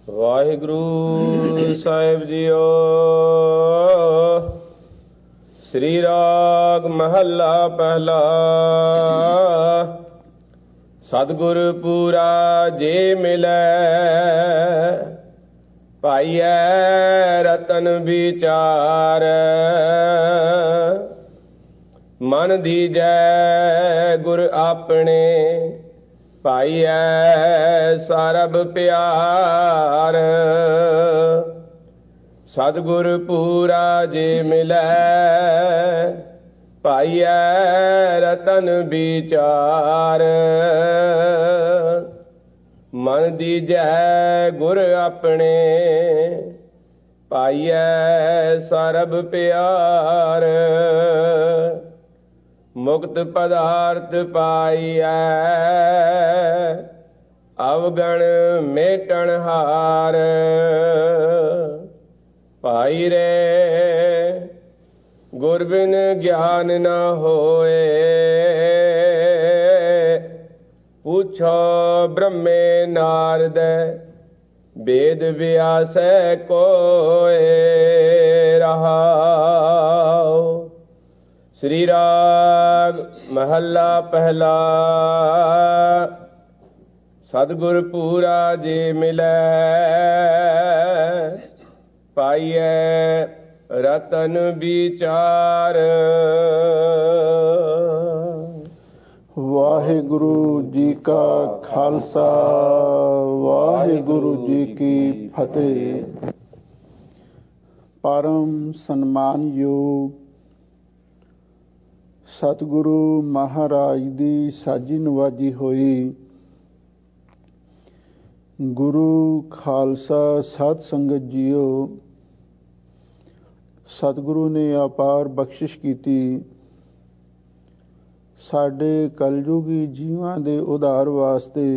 ਵਾਹਿਗੁਰੂ ਸਾਹਿਬ ਜੀਓ। ਸ੍ਰੀ ਰਾਗ ਮਹੱਲਾ ਪਹਿਲਾ। ਸਤਿਗੁਰ ਪੂਰਾ ਜੇ ਮਿਲੈ, ਪਾਈਐ ਰਤਨ ਵਿਚਾਰ। ਮਨ ਦੀਜੈ ਗੁਰ ਆਪਣੇ, ਪਾਈਐ ਸਰਬ ਪਿਆਰ। ਸਤਿਗੁਰ ਪੂਰਾ ਜੇ ਮਿਲੈ, ਪਾਈਐ ਰਤਨ ਵਿਚਾਰ। ਮਨ ਦੀਜੈ ਗੁਰ ਆਪਣੇ, ਪਾਈਐ ਸਰਬ ਪਿਆਰ। ਮੁਕਤ ਪਦਾਰਥ ਪਾਈਐ, ਅਵਗਣ ਮੇਟਣ ਹਾਰ। ਭਾਈ ਰੇ ਗੁਰ ਬਿਨ ਗਿਆਨ ਨ ਹੋਏ, ਪੁੱਛੋ ਬ੍ਰਹਮੇ ਨਾਰਦ, ਵੇਦ ਵਿਆਸੈ ਕੋਇ। ਰਹਾਉ। ਸ੍ਰੀ ਰਾਗ ਮਹੱਲਾ ਪਹਿਲਾ। ਸਤਿਗੁਰ ਪੂਰਾ ਜੇ ਮਿਲੈ, ਪਾਈਐ ਰਤਨ ਵਿਚਾਰ। ਵਾਹਿਗੁਰੂ ਜੀ ਕਾ ਖਾਲਸਾ, ਵਾਹਿਗੁਰੂ ਜੀ ਕੀ ਫਤਿਹ। ਪਰਮ ਸਨਮਾਨਯੋਗ ਸਤਿਗੁਰੂ ਮਹਾਰਾਜ ਦੀ ਸਾਜੀ ਨਵਾਜੀ ਹੋਈ ਗੁਰੂ ਖਾਲਸਾ ਸਾਧ ਸੰਗਤ ਜੀਓ, ਸਤਿਗੁਰੂ ਨੇ ਅਪਾਰ ਬਖਸ਼ਿਸ਼ ਕੀਤੀ ਸਾਡੇ ਕਲਯੁਗੀ ਜੀਵਾਂ ਦੇ ਉਧਾਰ ਵਾਸਤੇ।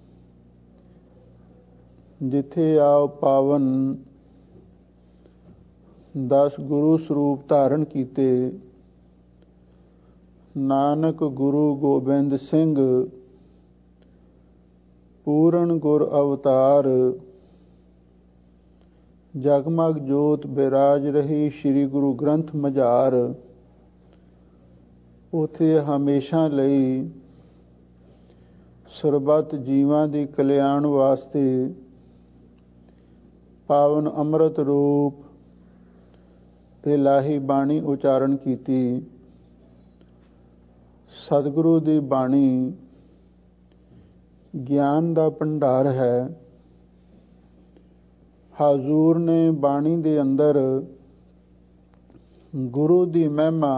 ਜਿੱਥੇ ਆਪ ਪਾਵਨ 10 ਗੁਰੂ ਸਰੂਪ ਧਾਰਨ ਕੀਤੇ, ਨਾਨਕ ਗੁਰੂ ਗੋਬਿੰਦ ਸਿੰਘ ਪੂਰਨ ਗੁਰ ਅਵਤਾਰ, ਜਗਮਗ ਜੋਤ ਬਿਰਾਜ ਰਹੀ ਸ੍ਰੀ ਗੁਰੂ ਗ੍ਰੰਥ ਮਝਾਰ। ਉੱਥੇ ਹਮੇਸ਼ਾ ਲਈ ਸਰਬੱਤ ਜੀਵਾਂ ਦੀ ਕਲਿਆਣ ਵਾਸਤੇ ਪਾਵਨ ਅੰਮ੍ਰਿਤ ਰੂਪ ਇਲਾਹੀ ਬਾਣੀ ਉਚਾਰਨ ਕੀਤੀ। ਸਤਿਗੁਰੂ ਦੀ ਬਾਣੀ ਗਿਆਨ ਦਾ ਭੰਡਾਰ ਹੈ। ਹਜ਼ੂਰ ਨੇ ਬਾਣੀ ਦੇ ਅੰਦਰ ਗੁਰੂ ਦੀ ਮਹਿਮਾ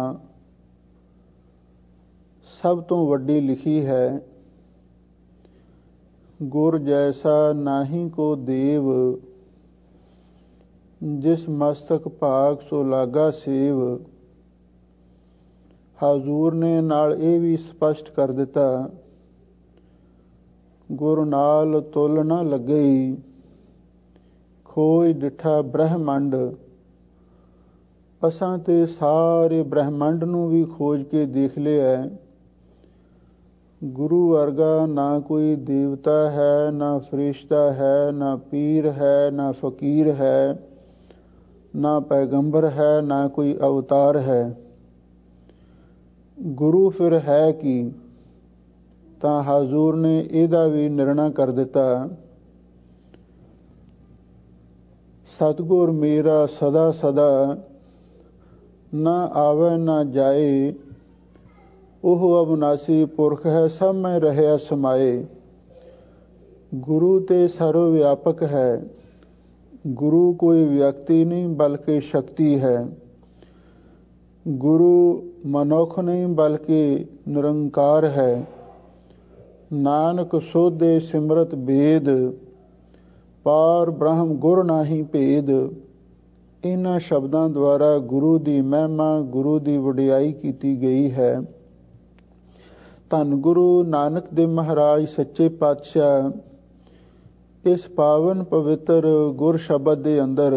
ਸਭ ਤੋਂ ਵੱਡੀ ਲਿਖੀ ਹੈ। ਗੁਰ ਜੈਸਾ ਨਾਹੀ ਕੋ ਦੇਵ, ਜਿਸ ਮਸਤਕ ਭਾਗ ਸੋ ਲਾਗਾ ਸੇਵ। ਹਜ਼ੂਰ ਨੇ ਨਾਲ ਇਹ ਵੀ ਸਪਸ਼ਟ ਕਰ ਦਿੱਤਾ, ਗੁਰ ਨਾਲ ਤੁਲ ਨਾ ਲੱਗਈ, ਖੋਜ ਡਿਠਾ ਬ੍ਰਹਮੰਡ। ਅਸਾਂ ਤੇ ਸਾਰੇ ਬ੍ਰਹਮੰਡ ਨੂੰ ਵੀ ਖੋਜ ਕੇ ਦੇਖ ਲਿਆ। ਗੁਰੂ ਵਰਗਾ ਨਾ ਕੋਈ ਦੇਵਤਾ ਹੈ, ਨਾ ਫਰਿਸ਼ਤਾ ਹੈ, ਨਾ ਪੀਰ ਹੈ, ਨਾ ਫਕੀਰ ਹੈ, ਨਾ ਪੈਗੰਬਰ ਹੈ, ਨਾ ਕੋਈ ਅਵਤਾਰ ਹੈ। ਗੁਰੂ ਫਿਰ ਹੈ ਕੀ? ਤਾਂ ਹਜ਼ੂਰ ਨੇ ਇਹਦਾ ਵੀ ਨਿਰਣਾ ਕਰ ਦਿੱਤਾ। ਸਤਿਗੁਰ ਮੇਰਾ ਸਦਾ ਸਦਾ, ਨਾ ਆਵੇ ਨਾ ਜਾਏ। ਉਹ ਅਬਨਾਸੀ ਪੁਰਖ ਹੈ, ਸਭ ਮੈਂ ਰਹਿਆ ਸਮਾਏ। ਗੁਰੂ ਤੇ ਸਰਵ ਵਿਆਪਕ ਹੈ। ਗੁਰੂ ਕੋਈ ਵਿਅਕਤੀ ਨਹੀਂ ਬਲਕਿ ਸ਼ਕਤੀ ਹੈ। ਗੁਰੂ ਮਨੁੱਖ ਨਹੀਂ ਬਲਕਿ ਨਿਰੰਕਾਰ ਹੈ। ਨਾਨਕ ਸੋਧੇ ਸਿਮਰਤ ਵੇਦ, ਪਾਰ ਬ੍ਰਹਮ ਗੁਰ ਨਾਹੀ ਭੇਦ। ਇਹਨਾਂ ਸ਼ਬਦਾਂ ਦੁਆਰਾ ਗੁਰੂ ਦੀ ਮਹਿਮਾ, ਗੁਰੂ ਦੀ ਵਡਿਆਈ ਕੀਤੀ ਗਈ ਹੈ। ਧੰਨ ਗੁਰੂ ਨਾਨਕ ਦੇਵ ਮਹਾਰਾਜ ਸੱਚੇ ਪਾਤਸ਼ਾਹ ਇਸ ਪਾਵਨ ਪਵਿੱਤਰ ਗੁਰ ਸ਼ਬਦ ਦੇ ਅੰਦਰ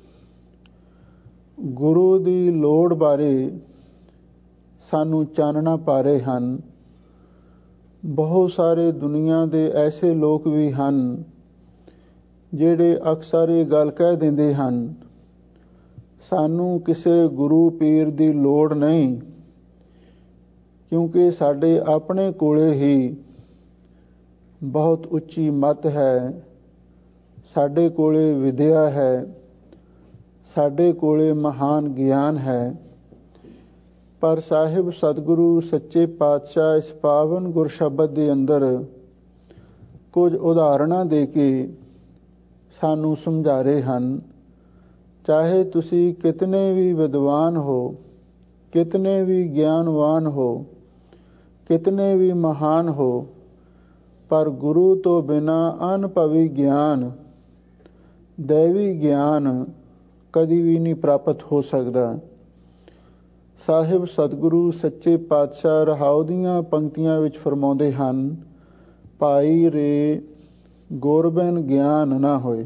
ਗੁਰੂ ਦੀ ਲੋੜ ਬਾਰੇ ਸਾਨੂੰ ਚਾਨਣਾ ਪਾ ਰਹੇ ਹਨ। ਬਹੁਤ ਸਾਰੇ ਦੁਨੀਆ ਦੇ ਐਸੇ ਲੋਕ ਵੀ ਹਨ ਜਿਹੜੇ ਅਕਸਰ ਇਹ ਗੱਲ ਕਹਿ ਦਿੰਦੇ ਹਨ, ਸਾਨੂੰ ਕਿਸੇ ਗੁਰੂ ਪੀਰ ਦੀ ਲੋੜ ਨਹੀਂ, ਕਿਉਂਕਿ ਸਾਡੇ ਆਪਣੇ ਕੋਲੇ ਹੀ ਬਹੁਤ ਉੱਚੀ ਮੱਤ ਹੈ, ਸਾਡੇ ਕੋਲੇ ਵਿਦਿਆ ਹੈ, ਸਾਡੇ ਕੋਲੇ ਮਹਾਨ ਗਿਆਨ ਹੈ। ਪਰ ਸਾਹਿਬ ਸਤਿਗੁਰੂ ਸੱਚੇ ਪਾਤਸ਼ਾਹ ਇਸ ਪਾਵਨ ਗੁਰਸ਼ਬਦ ਦੇ ਅੰਦਰ ਕੁਝ ਉਦਾਹਰਣਾਂ ਦੇ ਕੇ ਸਾਨੂੰ ਸਮਝਾ ਰਹੇ ਹਨ। ਚਾਹੇ ਤੁਸੀਂ ਕਿਤਨੇ ਵੀ ਵਿਦਵਾਨ ਹੋ, ਕਿਤਨੇ ਵੀ ਗਿਆਨਵਾਨ ਹੋ, ਕਿਤਨੇ ਵੀ ਮਹਾਨ ਹੋ, ਪਰ ਗੁਰੂ ਤੋਂ ਬਿਨਾਂ ਅਨੁਭਵੀ ਗਿਆਨ, ਦੈਵੀ ਗਿਆਨ ਕਦੀ ਵੀ ਨਹੀਂ ਪ੍ਰਾਪਤ ਹੋ ਸਕਦਾ। ਸਾਹਿਬ ਸਤਿਗੁਰੂ ਸੱਚੇ ਪਾਤਸ਼ਾਹ ਰਹਾਉ ਦੀਆਂ ਪੰਕਤੀਆਂ ਵਿੱਚ ਫਰਮਾਉਂਦੇ ਹਨ, ਭਾਈ ਰੇ ਗੁਰਬਿਨ ਗਿਆਨ ਨਾ ਹੋਏ,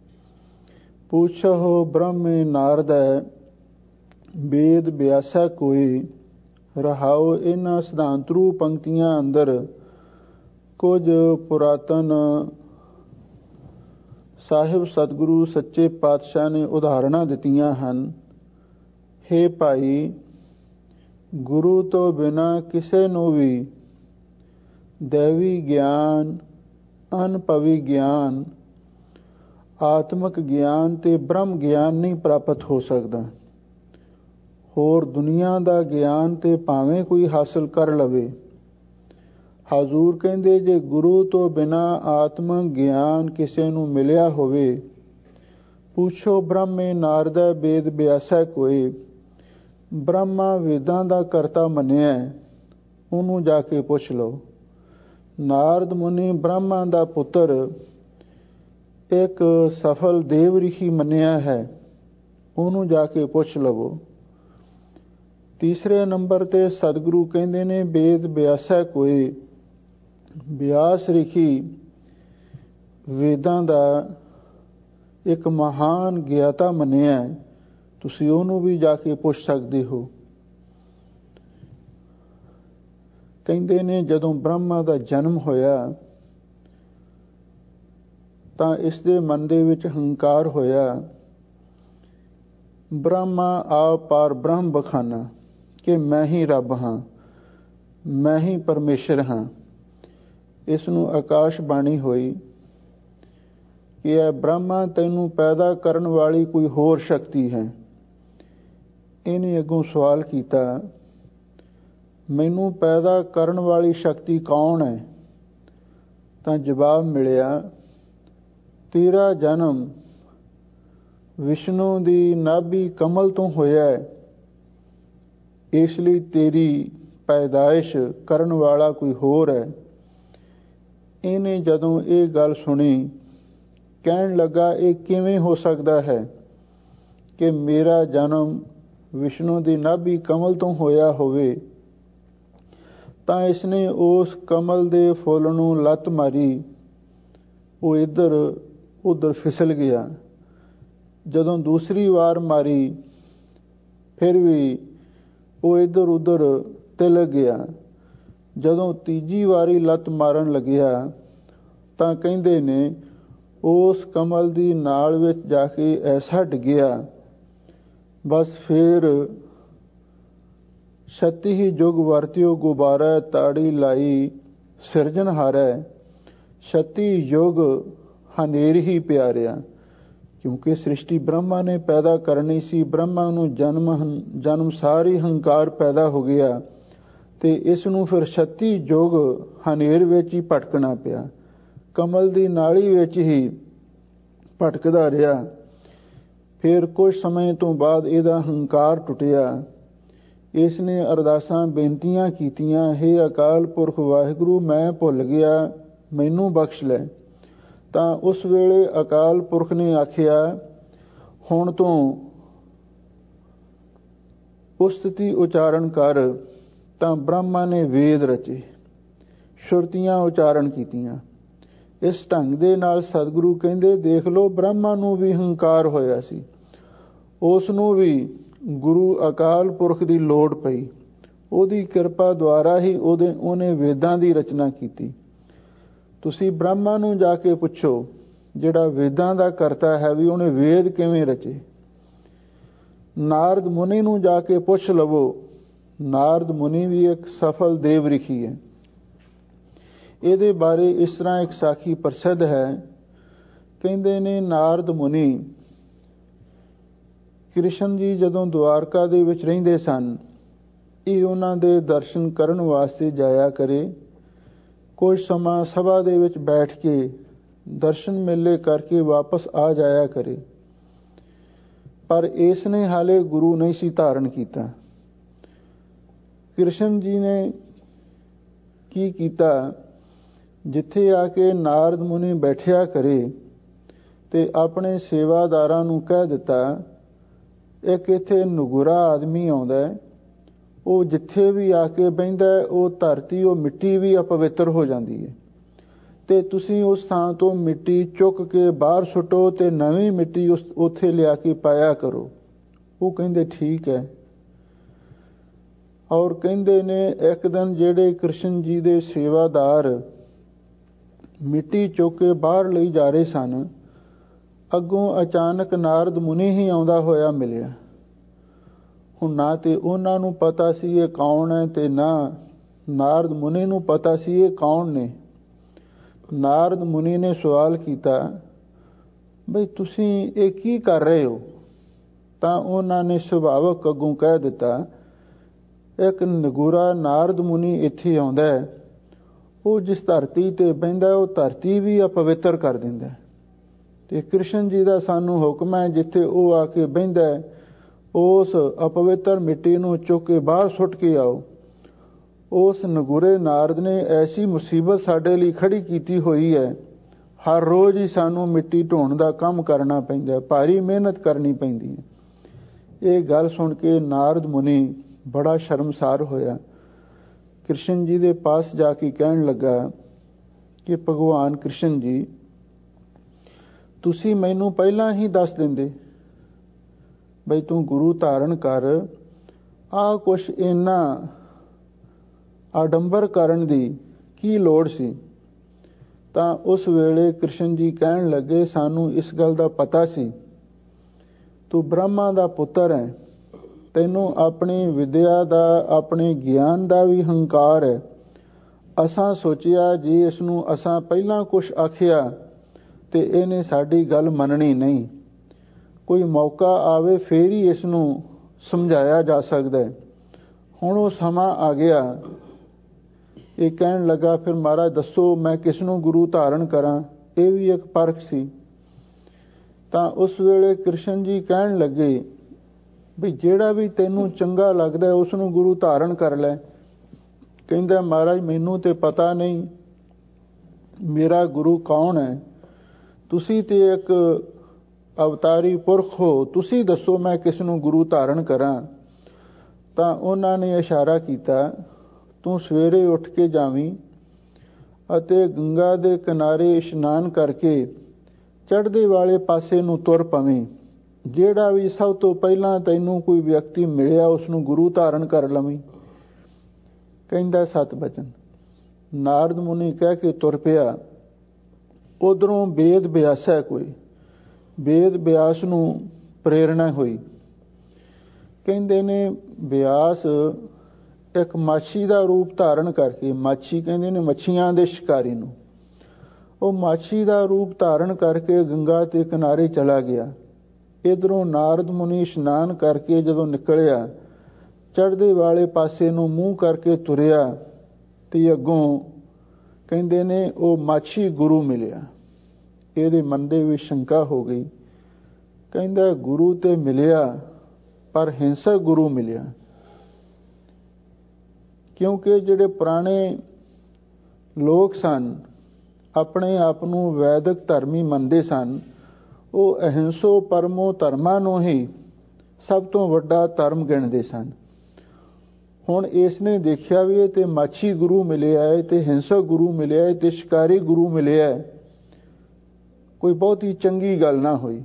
ਪੁੱਛੋ ਬ੍ਰਹਮੇ ਨਾਰਦੈ, ਵੇਦ ਬਿਆਸੈ ਕੋਈ। ਰਹਾਉ ਇਹਨਾਂ ਸਿਧਾਂਤਰੂ ਪੰਕਤੀਆਂ ਅੰਦਰ ਕੁਝ ਪੁਰਾਤਨ ਸਾਹਿਬ ਸਤਿਗੁਰੂ ਸੱਚੇ ਪਾਤਸ਼ਾਹ ਨੇ ਉਦਾਹਰਣਾਂ ਦਿੱਤੀਆਂ ਹਨ। ਹੇ ਭਾਈ, ਗੁਰੂ ਤੋਂ ਬਿਨਾਂ ਕਿਸੇ ਨੂੰ ਵੀ ਦੈਵੀ ਗਿਆਨ, ਅਨੁਭਵੀ ਗਿਆਨ, ਆਤਮਿਕ ਗਿਆਨ ਤੇ ਬ੍ਰਹਮ ਗਿਆਨ ਨਹੀਂ ਪ੍ਰਾਪਤ ਹੋ ਸਕਦਾ। ਹੋਰ ਦੁਨੀਆ ਦਾ ਗਿਆਨ ਤੇ ਭਾਵੇਂ ਕੋਈ ਹਾਸਲ ਕਰ ਲਵੇ, ਹਜ਼ੂਰ ਕਹਿੰਦੇ ਜੇ ਗੁਰੂ ਤੋਂ ਬਿਨਾਂ ਆਤਮਿਕ ਗਿਆਨ ਕਿਸੇ ਨੂੰ ਮਿਲਿਆ ਹੋਵੇ, ਪੁੱਛੋ ਬ੍ਰਹਮੇ ਨਾਰਦੈ ਵੇਦ ਬਿਆਸੈ ਕੋਈ। ਬ੍ਰਹਮਾ ਵੇਦਾਂ ਦਾ ਕਰਤਾ ਮੰਨਿਆ, ਉਹਨੂੰ ਜਾ ਕੇ ਪੁੱਛ ਲਓ। ਨਾਰਦ ਮੁਨੀ ਬ੍ਰਹਮਾ ਦਾ ਪੁੱਤਰ ਇੱਕ ਸਫਲ ਦੇਵ ਰਿਸ਼ੀ ਮੰਨਿਆ ਹੈ, ਉਹਨੂੰ ਜਾ ਕੇ ਪੁੱਛ ਲਵੋ। ਤੀਸਰੇ ਨੰਬਰ ਤੇ ਸਤਿਗੁਰੂ ਕਹਿੰਦੇ ਨੇ ਵੇਦ ਬਿਆਸੈ ਕੋਈ। ਬਿਆਸ ਰਿਸ਼ੀ ਵੇਦਾਂ ਦਾ ਇੱਕ ਮਹਾਨ ਗਿਆਤਾ ਮੰਨਿਆ, ਤੁਸੀਂ ਉਹਨੂੰ ਵੀ ਜਾ ਕੇ ਪੁੱਛ ਸਕਦੇ ਹੋ। ਕਹਿੰਦੇ ਨੇ ਜਦੋਂ ਬ੍ਰਹਮਾ ਦਾ ਜਨਮ ਹੋਇਆ ਤਾਂ ਇਸ ਦੇ ਮਨ ਦੇ ਵਿੱਚ ਹੰਕਾਰ ਹੋਇਆ, ਬ੍ਰਹਮਾ ਆਪ ਪਾਰ ਬ੍ਰਹਮ ਬਖਾਨਾ, ਕਿ ਮੈਂ ਹੀ ਰੱਬ ਹਾਂ, ਮੈਂ ਹੀ ਪਰਮੇਸ਼ਰ ਹਾਂ। ਇਸ ਨੂੰ ਆਕਾਸ਼ ਬਾਣੀ ਹੋਈ ਕਿ ਇਹ ਬ੍ਰਹਮਾ ਤੈਨੂੰ ਪੈਦਾ ਕਰਨ ਵਾਲੀ ਕੋਈ ਹੋਰ ਸ਼ਕਤੀ ਹੈ। ਇਹਨੇ ਅੱਗੋਂ ਸਵਾਲ ਕੀਤਾ, ਮੈਨੂੰ ਪੈਦਾ ਕਰਨ ਵਾਲੀ ਸ਼ਕਤੀ ਕੌਣ ਹੈ? ਤਾਂ ਜਵਾਬ ਮਿਲਿਆ, ਤੇਰਾ ਜਨਮ ਵਿਸ਼ਨੂੰ ਦੀ ਨਾਭੀ ਕਮਲ ਤੋਂ ਹੋਇਆ ਹੈ, ਇਸ ਲਈ ਤੇਰੀ ਪੈਦਾਇਸ਼ ਕਰਨ ਵਾਲਾ ਕੋਈ ਹੋਰ ਹੈ। ਇਹਨੇ ਜਦੋਂ ਇਹ ਗੱਲ ਸੁਣੀ, ਕਹਿਣ ਲੱਗਾ ਇਹ ਕਿਵੇਂ ਹੋ ਸਕਦਾ ਹੈ ਕਿ ਮੇਰਾ ਜਨਮ ਵਿਸ਼ਨੂੰ ਦੀ ਨਾਭੀ ਕਮਲ ਤੋਂ ਹੋਇਆ ਹੋਵੇ। ਤਾਂ ਇਸਨੇ ਉਸ ਕਮਲ ਦੇ ਫੁੱਲ ਨੂੰ ਲੱਤ ਮਾਰੀ, ਉਹ ਇੱਧਰ ਉੱਧਰ ਫਿਸਲ ਗਿਆ। ਜਦੋਂ ਦੂਸਰੀ ਵਾਰ ਮਾਰੀ, ਫਿਰ ਵੀ ਉਹ ਇੱਧਰ ਉੱਧਰ ਤਿਲਕ ਗਿਆ। ਜਦੋਂ ਤੀਜੀ ਵਾਰੀ ਲੱਤ ਮਾਰਨ ਲੱਗਿਆ ਤਾਂ ਕਹਿੰਦੇ ਨੇ ਉਸ ਕਮਲ ਦੀ ਨਾਲ ਵਿੱਚ ਜਾ ਕੇ ਐਸਾ ਡਿੱਗਿਆ, ਬਸ ਫਿਰ ਛਤੀ ਹੀ ਜੁਗ ਵਰਤਿਓ ਗੁਬਾਰਾ, ਤਾੜੀ ਲਾਈ ਸਿਰਜਣਹਾਰੈ, ਛਤੀ ਯੁਗ ਹਨੇਰ ਹੀ ਪਿਆਰਿਆ। ਕਿਉਂਕਿ ਸ੍ਰਿਸ਼ਟੀ ਬ੍ਰਹਮਾ ਨੇ ਪੈਦਾ ਕਰਨੀ ਸੀ, ਬ੍ਰਹਮਾ ਨੂੰ ਜਨਮ ਸਾਰੀ ਹੰਕਾਰ ਪੈਦਾ ਹੋ ਗਿਆ ਤੇ ਇਸ ਨੂੰ ਫਿਰ 36 ਯੁਗ ਹਨੇਰ ਵਿੱਚ ਹੀ ਭਟਕਣਾ ਪਿਆ, ਕਮਲ ਦੀ ਨਾਲੀ ਵਿੱਚ ਹੀ ਭਟਕਦਾ ਰਿਹਾ। ਫਿਰ ਕੁਝ ਸਮੇਂ ਤੋਂ ਬਾਅਦ ਇਹਦਾ ਹੰਕਾਰ ਟੁੱਟਿਆ। ਇਸ ਨੇ ਅਰਦਾਸਾਂ ਬੇਨਤੀਆਂ ਕੀਤੀਆਂ, ਹੇ ਅਕਾਲ ਪੁਰਖ ਵਾਹਿਗੁਰੂ, ਮੈਂ ਭੁੱਲ ਗਿਆ, ਮੈਨੂੰ ਬਖਸ਼ ਲੈ। ਤਾਂ ਉਸ ਵੇਲੇ ਅਕਾਲ ਪੁਰਖ ਨੇ ਆਖਿਆ, ਹੁਣ ਤੋਂ ਉਸਤਤੀ ਉਚਾਰਨ ਕਰ। ਤਾਂ ਬ੍ਰਹਮਾ ਨੇ ਵੇਦ ਰਚੇ, ਸ਼ਰੂਤੀਆਂ ਉਚਾਰਨ ਕੀਤੀਆਂ। ਇਸ ਢੰਗ ਦੇ ਨਾਲ ਸਤਿਗੁਰੂ ਕਹਿੰਦੇ, ਦੇਖ ਲਓ, ਬ੍ਰਹਮਾ ਨੂੰ ਵੀ ਹੰਕਾਰ ਹੋਇਆ ਸੀ, ਉਸ ਨੂੰ ਵੀ ਗੁਰੂ ਅਕਾਲ ਪੁਰਖ ਦੀ ਲੋੜ ਪਈ। ਉਹਦੀ ਕਿਰਪਾ ਦੁਆਰਾ ਹੀ ਉਹਨੇ ਵੇਦਾਂ ਦੀ ਰਚਨਾ ਕੀਤੀ। ਤੁਸੀਂ ਬ੍ਰਹਮਾ ਨੂੰ ਜਾ ਕੇ ਪੁੱਛੋ ਜਿਹੜਾ ਵੇਦਾਂ ਦਾ ਕਰਤਾ ਹੈ ਵੀ ਉਹਨੇ ਵੇਦ ਕਿਵੇਂ ਰਚੇ। ਨਾਰਦ ਮੁਨੀ ਨੂੰ ਜਾ ਕੇ ਪੁੱਛ ਲਵੋ। ਨਾਰਦ ਮੁਨੀ ਵੀ ਇੱਕ ਸਫਲ ਦੇਵ ਰਿਖੀ ਹੈ। ਇਹਦੇ ਬਾਰੇ ਇਸ ਤਰ੍ਹਾਂ ਇੱਕ ਸਾਖੀ ਪ੍ਰਸਿੱਧ ਹੈ। ਕਹਿੰਦੇ ਨੇ ਨਾਰਦ ਮੁਨੀ ਕ੍ਰਿਸ਼ਨ ਜੀ ਜਦੋਂ ਦੁਆਰਕਾ ਦੇ ਵਿੱਚ ਰਹਿੰਦੇ ਸਨ, ਇਹ ਉਹਨਾਂ ਦੇ ਦਰਸ਼ਨ ਕਰਨ ਵਾਸਤੇ ਜਾਇਆ ਕਰੇ। ਕੁਝ ਸਮਾਂ ਸਭਾ ਦੇ ਵਿੱਚ ਬੈਠ ਕੇ ਦਰਸ਼ਨ ਮੇਲੇ ਕਰਕੇ ਵਾਪਸ ਆ ਜਾਇਆ ਕਰੇ। ਪਰ ਇਸ ਨੇ ਹਾਲੇ ਗੁਰੂ ਨਹੀਂ ਸੀ ਧਾਰਨ ਕੀਤਾ। ਕ੍ਰਿਸ਼ਨ ਜੀ ਨੇ ਕੀ ਕੀਤਾ, ਜਿੱਥੇ ਆ ਕੇ ਨਾਰਦ ਮੁਨੀ ਬੈਠਿਆ ਕਰੇ ਤੇ ਆਪਣੇ ਸੇਵਾਦਾਰਾਂ ਨੂੰ ਕਹਿ ਦਿੱਤਾ, ਇੱਕ ਇੱਥੇ ਨਗੁਰਾ ਆਦਮੀ ਆਉਂਦਾ, ਉਹ ਜਿੱਥੇ ਵੀ ਆ ਕੇ ਬਹਿੰਦਾ ਉਹ ਧਰਤੀ, ਉਹ ਮਿੱਟੀ ਵੀ ਅਪਵਿੱਤਰ ਹੋ ਜਾਂਦੀ ਹੈ, ਤੇ ਤੁਸੀਂ ਉਸ ਥਾਂ ਤੋਂ ਮਿੱਟੀ ਚੁੱਕ ਕੇ ਬਾਹਰ ਸੁੱਟੋ ਤੇ ਨਵੀਂ ਮਿੱਟੀ ਉੱਥੇ ਲਿਆ ਕੇ ਪਾਇਆ ਕਰੋ। ਉਹ ਕਹਿੰਦੇ ਠੀਕ ਹੈ। ਔਰ ਕਹਿੰਦੇ ਨੇ ਇੱਕ ਦਿਨ ਜਿਹੜੇ ਕ੍ਰਿਸ਼ਨ ਜੀ ਦੇ ਸੇਵਾਦਾਰ ਮਿੱਟੀ ਚੁੱਕ ਕੇ ਬਾਹਰ ਲਈ ਜਾ ਰਹੇ ਸਨ, ਅੱਗੋਂ ਅਚਾਨਕ ਨਾਰਦ ਮੁਨੀ ਹੀ ਆਉਂਦਾ ਹੋਇਆ ਮਿਲਿਆ। ਹੁਣ ਨਾ ਤੇ ਉਹਨਾਂ ਨੂੰ ਪਤਾ ਸੀ ਇਹ ਕੌਣ ਹੈ ਤੇ ਨਾ ਨਾਰਦ ਮੁਨੀ ਨੂੰ ਪਤਾ ਸੀ ਇਹ ਕੌਣ ਨੇ। ਨਾਰਦ ਮੁਨੀ ਨੇ ਸਵਾਲ ਕੀਤਾ, ਬਈ ਤੁਸੀਂ ਇਹ ਕੀ ਕਰ ਰਹੇ ਹੋ? ਤਾਂ ਉਹਨਾਂ ਨੇ ਸੁਭਾਵਕ ਅੱਗੋਂ ਕਹਿ ਦਿੱਤਾ, ਇੱਕ ਨਗੁਰਾ ਨਾਰਦ ਮੁਨੀ ਇੱਥੇ ਆਉਂਦਾ ਹੈ, ਉਹ ਜਿਸ ਧਰਤੀ ਤੇ ਬਹਿੰਦਾ ਉਹ ਧਰਤੀ ਵੀ ਅਪਵਿੱਤਰ ਕਰ ਦਿੰਦਾ, ਤੇ ਕ੍ਰਿਸ਼ਨ ਜੀ ਦਾ ਸਾਨੂੰ ਹੁਕਮ ਹੈ ਜਿੱਥੇ ਉਹ ਆ ਕੇ ਬਹਿੰਦਾ ਉਸ ਅਪਵਿੱਤਰ ਮਿੱਟੀ ਨੂੰ ਚੁੱਕ ਕੇ ਬਾਹਰ ਸੁੱਟ ਕੇ ਆਓ। ਉਸ ਨਗੁਰੇ ਨਾਰਦ ਨੇ ਐਸੀ ਮੁਸੀਬਤ ਸਾਡੇ ਲਈ ਖੜੀ ਕੀਤੀ ਹੋਈ ਹੈ, ਹਰ ਰੋਜ਼ ਹੀ ਸਾਨੂੰ ਮਿੱਟੀ ਢੋਣ ਦਾ ਕੰਮ ਕਰਨਾ ਪੈਂਦਾ, ਭਾਰੀ ਮਿਹਨਤ ਕਰਨੀ ਪੈਂਦੀ ਹੈ। ਇਹ ਗੱਲ ਸੁਣ ਕੇ ਨਾਰਦ ਮੁਨੀ ਬੜਾ ਸ਼ਰਮਸਾਰ ਹੋਇਆ। ਕ੍ਰਿਸ਼ਨ ਜੀ ਦੇ ਪਾਸ ਜਾ ਕੇ ਕਹਿਣ ਲੱਗਾ ਕਿ ਭਗਵਾਨ ਕ੍ਰਿਸ਼ਨ ਜੀ, ਤੁਸੀਂ ਮੈਨੂੰ ਪਹਿਲਾਂ ਹੀ ਦੱਸ ਦਿੰਦੇ ਬਈ ਤੂੰ ਗੁਰੂ ਧਾਰਨ ਕਰ, ਆਹ ਕੁਛ ਇੰਨਾ ਆਡੰਬਰ ਕਰਨ ਦੀ ਕੀ ਲੋੜ ਸੀ। ਤਾਂ ਉਸ ਵੇਲੇ ਕ੍ਰਿਸ਼ਨ ਜੀ ਕਹਿਣ ਲੱਗੇ, ਸਾਨੂੰ ਇਸ ਗੱਲ ਦਾ ਪਤਾ ਸੀ, ਤੂੰ ਬ੍ਰਹਮਾ ਦਾ ਪੁੱਤਰ ਹੈ, ਤੈਨੂੰ ਆਪਣੀ ਵਿਦਿਆ ਦਾ ਆਪਣੇ ਗਿਆਨ ਦਾ ਵੀ ਹੰਕਾਰ ਹੈ। ਅਸਾਂ ਸੋਚਿਆ ਜੇ ਇਸ ਨੂੰ ਅਸਾਂ ਪਹਿਲਾਂ ਕੁਛ ਆਖਿਆ ਤੇ ਇਹਨੇ ਸਾਡੀ ਗੱਲ ਮੰਨਣੀ ਨਹੀਂ, ਕੋਈ ਮੌਕਾ ਆਵੇ ਫੇਰ ਹੀ ਇਸ ਨੂੰ ਸਮਝਾਇਆ ਜਾ ਸਕਦਾ ਹੈ। ਹੁਣ ਉਹ ਸਮਾਂ ਆ ਗਿਆ। ਇਹ ਕਹਿਣ ਲੱਗਾ, ਫਿਰ ਮਹਾਰਾਜ ਦੱਸੋ ਮੈਂ ਕਿਸ ਨੂੰ ਗੁਰੂ ਧਾਰਨ ਕਰਾਂ? ਇਹ ਵੀ ਇੱਕ ਪਰਖ ਸੀ। ਤਾਂ ਉਸ ਵੇਲੇ ਕ੍ਰਿਸ਼ਨ ਜੀ ਕਹਿਣ ਲੱਗੇ ਵੀ ਜਿਹੜਾ ਵੀ ਤੈਨੂੰ ਚੰਗਾ ਲੱਗਦਾ ਉਸ ਨੂੰ ਗੁਰੂ ਧਾਰਨ ਕਰ ਲੈ। ਕਹਿੰਦਾ, ਮਹਾਰਾਜ ਮੈਨੂੰ ਤੇ ਪਤਾ ਨਹੀਂ ਮੇਰਾ ਗੁਰੂ ਕੌਣ ਹੈ, ਤੁਸੀਂ ਤੇ ਇੱਕ ਅਵਤਾਰੀ ਪੁਰਖ ਹੋ, ਤੁਸੀਂ ਦੱਸੋ ਮੈਂ ਕਿਸ ਨੂੰ ਗੁਰੂ ਧਾਰਨ ਕਰਾਂ। ਤਾਂ ਉਹਨਾਂ ਨੇ ਇਸ਼ਾਰਾ ਕੀਤਾ, ਤੂੰ ਸਵੇਰੇ ਉੱਠ ਕੇ ਜਾਵੀਂ ਅਤੇ ਗੰਗਾ ਦੇ ਕਿਨਾਰੇ ਇਸ਼ਨਾਨ ਕਰਕੇ ਚੜ੍ਹਦੇ ਵਾਲੇ ਪਾਸੇ ਨੂੰ ਤੁਰ ਪਵੇਂ। ਜਿਹੜਾ ਵੀ ਸਭ ਤੋਂ ਪਹਿਲਾਂ ਤੈਨੂੰ ਕੋਈ ਵਿਅਕਤੀ ਮਿਲਿਆ ਉਸ ਨੂੰ ਗੁਰੂ ਧਾਰਨ ਕਰ ਲਵੀਂ। ਕਹਿੰਦਾ ਸਤ ਬਚਨ। ਨਾਰਦ ਮੁਨੀ ਕਹਿ ਕੇ ਤੁਰ ਪਿਆ। ਉਧਰੋਂ ਵੇਦ ਬਿਆਸਾ, ਕੋਈ ਵੇਦ ਬਿਆਸ ਨੂੰ ਪ੍ਰੇਰਣਾ ਹੋਈ। ਕਹਿੰਦੇ ਨੇ ਬਿਆਸ ਇੱਕ ਮਾਛੀ ਦਾ ਰੂਪ ਧਾਰਨ ਕਰਕੇ, ਮਾਛੀ ਕਹਿੰਦੇ ਨੇ ਮੱਛੀਆਂ ਦੇ ਸ਼ਿਕਾਰੀ ਨੂੰ, ਉਹ ਮਾਛੀ ਦਾ ਰੂਪ ਧਾਰਨ ਕਰਕੇ ਗੰਗਾ ਦੇ ਕਿਨਾਰੇ ਚਲਾ ਗਿਆ। ਇਧਰੋਂ ਨਾਰਦ ਮੁਨੀ ਇਸ਼ਨਾਨ ਕਰਕੇ ਜਦੋਂ ਨਿਕਲਿਆ, ਚੜ੍ਹਦੇ ਵਾਲੇ ਪਾਸੇ ਨੂੰ ਮੂੰਹ ਕਰਕੇ ਤੁਰਿਆ ਤੇ ਅੱਗੋਂ ਕਹਿੰਦੇ ਨੇ ਉਹ ਮਾਛੀ ਗੁਰੂ ਮਿਲਿਆ। ਇਹਦੇ ਮਨ ਦੇ ਵਿੱਚ ਸ਼ੰਕਾ ਹੋ ਗਈ। ਕਹਿੰਦਾ ਗੁਰੂ ਤੇ ਮਿਲਿਆ ਪਰ ਹਿੰਸਕ ਗੁਰੂ ਮਿਲਿਆ, ਕਿਉਂਕਿ ਜਿਹੜੇ ਪੁਰਾਣੇ ਲੋਕ ਸਨ ਆਪਣੇ ਆਪ ਨੂੰ ਵੈਦਿਕ ਧਰਮੀ ਮੰਨਦੇ ਸਨ, ਉਹ ਅਹਿੰਸੋ ਪਰਮੋ ਧਰਮਾਂ ਨੂੰ ਹੀ ਸਭ ਤੋਂ ਵੱਡਾ ਧਰਮ ਗਿਣਦੇ ਸਨ। ਹੁਣ ਇਸ ਨੇ ਦੇਖਿਆ ਵੀ ਇਹ ਤੇ ਮਾਛੀ ਗੁਰੂ ਮਿਲਿਆ ਹੈ ਤੇ ਹਿੰਸਕ ਗੁਰੂ ਮਿਲਿਆ ਹੈ ਤੇ ਸ਼ਿਕਾਰੀ ਗੁਰੂ ਮਿਲਿਆ ਹੈ, ਕੋਈ ਬਹੁਤੀ ਚੰਗੀ ਗੱਲ ਨਾ ਹੋਈ।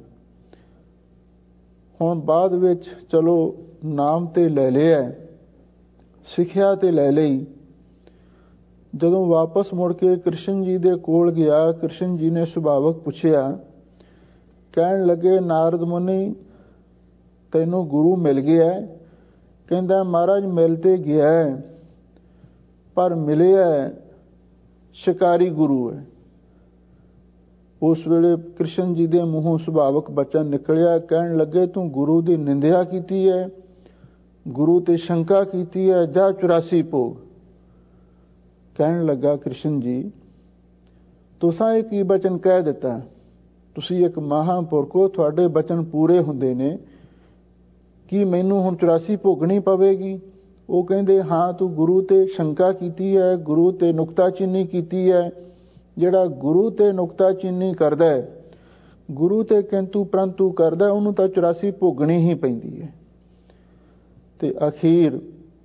ਹੁਣ ਬਾਅਦ ਵਿੱਚ ਚਲੋ ਨਾਮ ਤੇ ਲੈ ਲਿਆ, ਸਿੱਖਿਆ ਤੇ ਲੈ ਲਈ, ਜਦੋਂ ਵਾਪਸ ਮੁੜ ਕੇ ਕ੍ਰਿਸ਼ਨ ਜੀ ਦੇ ਕੋਲ ਗਿਆ, ਕ੍ਰਿਸ਼ਨ ਜੀ ਨੇ ਸੁਭਾਵਕ ਪੁੱਛਿਆ, ਕਹਿਣ ਲੱਗੇ ਨਾਰਦ ਮੁਨੀ ਤੈਨੂੰ ਗੁਰੂ ਮਿਲ ਗਿਆ? ਕਹਿੰਦਾ ਮਹਾਰਾਜ ਮਿਲ ਤੇ ਗਿਆ ਪਰ ਮਿਲਿਆ ਸ਼ਿਕਾਰੀ ਗੁਰੂ ਹੈ। ਉਸ ਵੇਲੇ ਕ੍ਰਿਸ਼ਨ ਜੀ ਦੇ ਮੂੰਹੋਂ ਸੁਭਾਵਕ ਬਚਨ ਨਿਕਲਿਆ, ਕਹਿਣ ਲੱਗੇ ਤੂੰ ਗੁਰੂ ਦੀ ਨਿੰਦਿਆ ਕੀਤੀ ਹੈ, ਗੁਰੂ ਤੇ ਸ਼ੰਕਾ ਕੀਤੀ ਹੈ, ਜਾ 84 ਭੋਗ। ਕਹਿਣ ਲੱਗਾ ਕ੍ਰਿਸ਼ਨ ਜੀ ਤੁਸਾਂ ਇਹ ਕੀ ਬਚਨ ਕਹਿ ਦਿੱਤਾ? ਤੁਸੀਂ ਇੱਕ ਮਹਾਂਪੁਰਖ ਹੋ, ਤੁਹਾਡੇ ਬਚਨ ਪੂਰੇ ਹੁੰਦੇ ਨੇ, ਕੀ ਮੈਨੂੰ ਹੁਣ 84 ਭੋਗਣੀ ਪਵੇਗੀ? ਉਹ ਕਹਿੰਦੇ ਹਾਂ, ਤੂੰ ਗੁਰੂ ਤੇ ਸ਼ੰਕਾ ਕੀਤੀ ਹੈ, ਗੁਰੂ ਤੇ ਨੁਕਤਾਚੀਨੀ ਕੀਤੀ ਹੈ। ਜਿਹੜਾ ਗੁਰੂ ਤੇ ਨੁਕਤਾਚੀਨੀ ਕਰਦਾ ਹੈ, ਗੁਰੂ ਤੇ ਕਿੰਤੂ ਪ੍ਰੰਤੂ ਕਰਦਾ, ਉਹਨੂੰ ਤਾਂ 84 ਭੋਗਣੀ ਹੀ ਪੈਂਦੀ ਹੈ। ਤੇ ਅਖੀਰ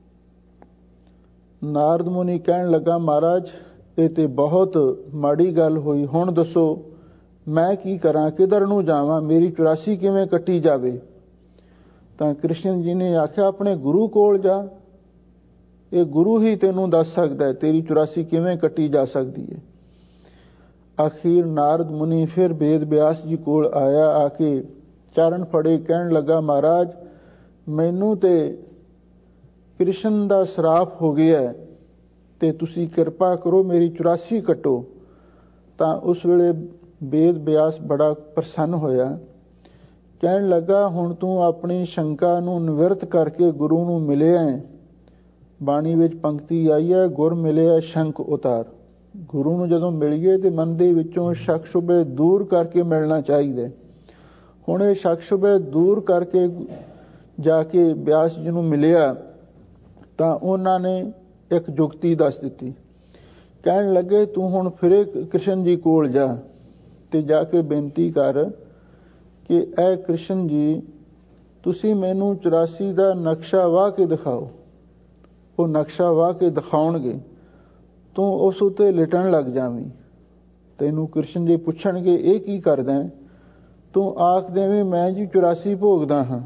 ਨਾਰਦ ਮੁਨੀ ਕਹਿਣ ਲੱਗਾ ਮਹਾਰਾਜ ਇਹ ਤੇ ਬਹੁਤ ਮਾੜੀ ਗੱਲ ਹੋਈ, ਹੁਣ ਦੱਸੋ ਮੈਂ ਕੀ ਕਰਾਂ, ਕਿਧਰ ਨੂੰ ਜਾਵਾਂ, ਮੇਰੀ 84 ਕਿਵੇਂ ਕੱਟੀ ਜਾਵੇ? ਤਾਂ ਕ੍ਰਿਸ਼ਨ ਜੀ ਨੇ ਆਖਿਆ ਆਪਣੇ ਗੁਰੂ ਕੋਲ ਜਾ, ਇਹ ਗੁਰੂ ਹੀ ਤੈਨੂੰ ਦੱਸ ਸਕਦਾ ਹੈ ਤੇਰੀ 84 ਕਿਵੇਂ ਕੱਟੀ ਜਾ ਸਕਦੀ ਹੈ। ਅਖੀਰ ਨਾਰਦ ਮੁਨੀ ਫਿਰ ਵੇਦ ਵਿਆਸ ਜੀ ਕੋਲ ਆਇਆ, ਆ ਕੇ ਚਰਨ ਫੜੇ, ਕਹਿਣ ਲੱਗਾ ਮਹਾਰਾਜ ਮੈਨੂੰ ਤੇ ਕ੍ਰਿਸ਼ਨ ਦਾ ਸ਼ਰਾਪ ਹੋ ਗਿਆ ਤੇ ਤੁਸੀਂ ਕਿਰਪਾ ਕਰੋ ਮੇਰੀ 84 ਕੱਟੋ। ਤਾਂ ਉਸ ਵੇਲੇ ਵੇਦ ਵਿਆਸ ਬੜਾ ਪ੍ਰਸੰਨ ਹੋਇਆ, ਕਹਿਣ ਲੱਗਾ ਹੁਣ ਤੂੰ ਆਪਣੀ ਸ਼ੰਕਾ ਨੂੰ ਨਿਵਰਤ ਕਰਕੇ ਗੁਰੂ ਨੂੰ ਮਿਲਿਆ ਹੈ। ਬਾਣੀ ਵਿੱਚ ਪੰਕਤੀ ਆਈ ਹੈ, ਗੁਰ ਮਿਲਿਆ ਸ਼ੰਕ ਉਤਾਰ। ਗੁਰੂ ਨੂੰ ਜਦੋਂ ਮਿਲੀਏ ਤੇ ਮਨ ਦੇ ਵਿੱਚੋਂ ਸ਼ੱਕ ਸ਼ੁਬੇ ਦੂਰ ਕਰਕੇ ਮਿਲਣਾ ਚਾਹੀਦਾ। ਹੁਣ ਇਹ ਸ਼ੱਕ ਸ਼ੁਬੇ ਦੂਰ ਕਰਕੇ ਜਾ ਕੇ ਵਿਆਸ ਜੀ ਨੂੰ ਮਿਲਿਆ ਤਾਂ ਉਹਨਾਂ ਨੇ ਇੱਕ ਜੁਗਤੀ ਦੱਸ ਦਿੱਤੀ। ਕਹਿਣ ਲੱਗੇ ਤੂੰ ਹੁਣ ਫਿਰੇ ਕ੍ਰਿਸ਼ਨ ਜੀ ਕੋਲ ਜਾ ਤੇ ਜਾ ਕੇ ਬੇਨਤੀ ਕਰ ਕਿ ਐ ਕ੍ਰਿਸ਼ਨ ਜੀ ਤੁਸੀਂ ਮੈਨੂੰ 84 ਦਾ ਨਕਸ਼ਾ ਵਾਹ ਕੇ ਦਿਖਾਓ। ਉਹ ਨਕਸ਼ਾ ਵਾਹ ਕੇ ਦਿਖਾਉਣਗੇ, ਤੂੰ ਉਸ ਉੱਤੇ ਲਿਟਣ ਲੱਗ ਜਾਵੀਂ। ਤੈਨੂੰ ਕ੍ਰਿਸ਼ਨ ਜੀ ਪੁੱਛਣਗੇ ਇਹ ਕੀ ਕਰਦਾ? ਤੂੰ ਆਖ ਦੇਵੇਂ ਮੈਂ ਜੀ 84 ਭੋਗਦਾ ਹਾਂ।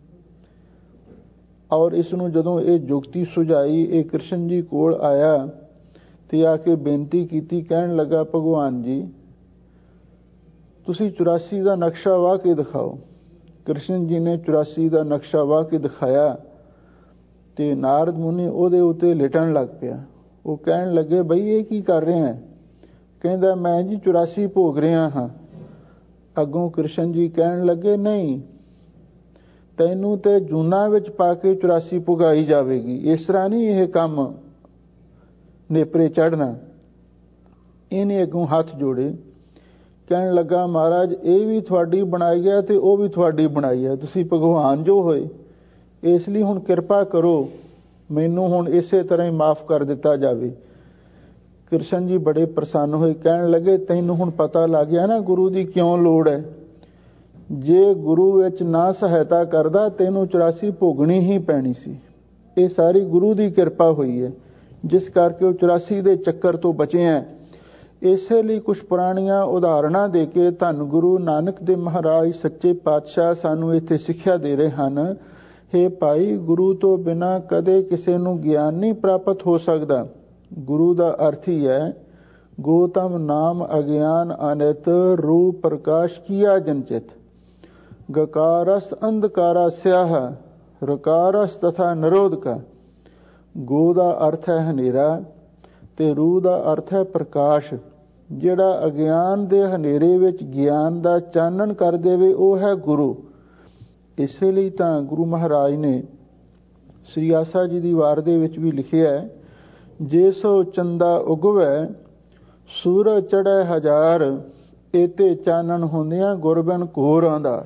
ਔਰ ਇਸ ਨੂੰ ਜਦੋਂ ਇਹ ਜੁਗਤੀ ਸੁਝਾਈ, ਇਹ ਕ੍ਰਿਸ਼ਨ ਜੀ ਕੋਲ ਆਇਆ ਤੇ ਆ ਕੇ ਬੇਨਤੀ ਕੀਤੀ, ਕਹਿਣ ਲੱਗਾ ਭਗਵਾਨ ਜੀ ਤੁਸੀਂ 84 ਦਾ ਨਕਸ਼ਾ ਵਾਹ ਕੇ ਦਿਖਾਓ। ਕ੍ਰਿਸ਼ਨ ਜੀ ਨੇ 84 ਦਾ ਨਕਸ਼ਾ ਵਾਹ ਕੇ ਦਿਖਾਇਆ ਤੇ ਨਾਰਦ ਮੁਨੀ ਉਹਦੇ ਉੱਤੇ ਲਿਟਣ ਲੱਗ ਪਿਆ। ਉਹ ਕਹਿਣ ਲੱਗੇ ਬਈ ਇਹ ਕੀ ਕਰ ਰਹੇ ਹੈ? ਕਹਿੰਦਾ ਮੈਂ ਜੀ 84 ਭੋਗ ਰਿਹਾ ਹਾਂ। ਅੱਗੋਂ ਕ੍ਰਿਸ਼ਨ ਜੀ ਕਹਿਣ ਲੱਗੇ ਨਹੀਂ, ਤੈਨੂੰ ਤੇ ਜੂਨਾ ਵਿੱਚ ਪਾ ਕੇ 84 ਭੁਗਾਈ ਜਾਵੇਗੀ, ਇਸ ਤਰ੍ਹਾਂ ਨਹੀਂ ਇਹ ਕੰਮ ਨੇਪਰੇ ਚੜ੍ਹਨਾ। ਇਹਨੇ ਅੱਗੋਂ ਹੱਥ ਜੋੜੇ, ਕਹਿਣ ਲੱਗਾ ਮਹਾਰਾਜ ਇਹ ਵੀ ਤੁਹਾਡੀ ਬਣਾਈ ਹੈ ਤੇ ਉਹ ਵੀ ਤੁਹਾਡੀ ਬਣਾਈ ਹੈ, ਤੁਸੀਂ ਭਗਵਾਨ ਜੋ ਹੋਏ, ਇਸ ਲਈ ਹੁਣ ਕਿਰਪਾ ਕਰੋ ਮੈਨੂੰ ਹੁਣ ਇਸੇ ਤਰ੍ਹਾਂ ਹੀ ਮਾਫ ਕਰ ਦਿੱਤਾ ਜਾਵੇ। ਕ੍ਰਿਸ਼ਨ ਜੀ ਬੜੇ ਪ੍ਰਸੰਨ ਹੋਏ, ਕਹਿਣ ਲੱਗੇ ਤੈਨੂੰ ਹੁਣ ਪਤਾ ਲੱਗ ਗਿਆ ਨਾ ਗੁਰੂ ਦੀ ਕਿਉਂ ਲੋੜ ਹੈ। ਜੇ ਗੁਰੂ ਵਿੱਚ ਨਾ ਸਹਾਇਤਾ ਕਰਦਾ ਤੈਨੂੰ 84 ਭੋਗਣੀ ਹੀ ਪੈਣੀ ਸੀ। ਇਹ ਸਾਰੀ ਗੁਰੂ ਦੀ ਕਿਰਪਾ ਹੋਈ ਹੈ, ਜਿਸ ਕਰਕੇ ਉਹ 84 ਦੇ ਚੱਕਰ ਤੋਂ ਬਚੇ ਹੈ। ਇਸੇ ਲਈ ਕੁਝ ਪੁਰਾਣੀਆਂ ਉਦਾਹਰਣਾਂ ਦੇ ਕੇ ਧੰਨ ਗੁਰੂ ਨਾਨਕ ਦੇਵ ਮਹਾਰਾਜ ਸੱਚੇ ਪਾਤਸ਼ਾਹ ਸਾਨੂੰ ਇੱਥੇ ਸਿੱਖਿਆ ਦੇ ਰਹੇ ਹਨ। ਹੇ ਭਾਈ, ਗੁਰੂ ਤੋਂ ਬਿਨਾਂ ਕਦੇ ਕਿਸੇ ਨੂੰ ਗਿਆਨ ਨਹੀਂ ਪ੍ਰਾਪਤ ਹੋ ਸਕਦਾ। ਗੁਰੂ ਦਾ ਅਰਥ ਹੀ ਹੈ ਗੋਤਮ ਨਾਮ ਅਗਿਆਨ ਅਨਿਤ ਰੂਪ ਪ੍ਰਕਾਸ਼ ਕੀਆ ਜਨਚਿਤ ਗਕਾਰਸ ਅੰਧਕਾਰਾ ਸਿਆਹ ਰਕਾਰਸ ਤਥਾ ਨਿਰੋਧ ਕਾ। ਗੋ ਦਾ ਅਰਥ ਹੈ ਹਨੇਰਾ ਤੇ ਰੂ ਦਾ ਅਰਥ ਹੈ ਪ੍ਰਕਾਸ਼। ਜਿਹੜਾ ਅਗਿਆਨ ਦੇ ਹਨੇਰੇ ਵਿੱਚ ਗਿਆਨ ਦਾ ਚਾਨਣ ਕਰ ਦੇਵੇ ਉਹ ਹੈ ਗੁਰੂ। ਇਸੇ ਲਈ ਤਾਂ ਗੁਰੂ ਮਹਾਰਾਜ ਨੇ ਸ੍ਰੀ ਆਸਾ ਜੀ ਦੀ ਵਾਰ ਦੇ ਵਿੱਚ ਵੀ ਲਿਖਿਆ ਹੈ, ਜੇ ਸੋ ਚੰਦਾ ਉਗਵੈ ਸੂਰਜ ਚੜ੍ਹੈ ਹਜ਼ਾਰ ਏਤੇ ਚਾਨਣ ਹੁੰਦਿਆਂ ਗੁਰਬਿਨ ਘੋਰ ਅੰਧਾਰ।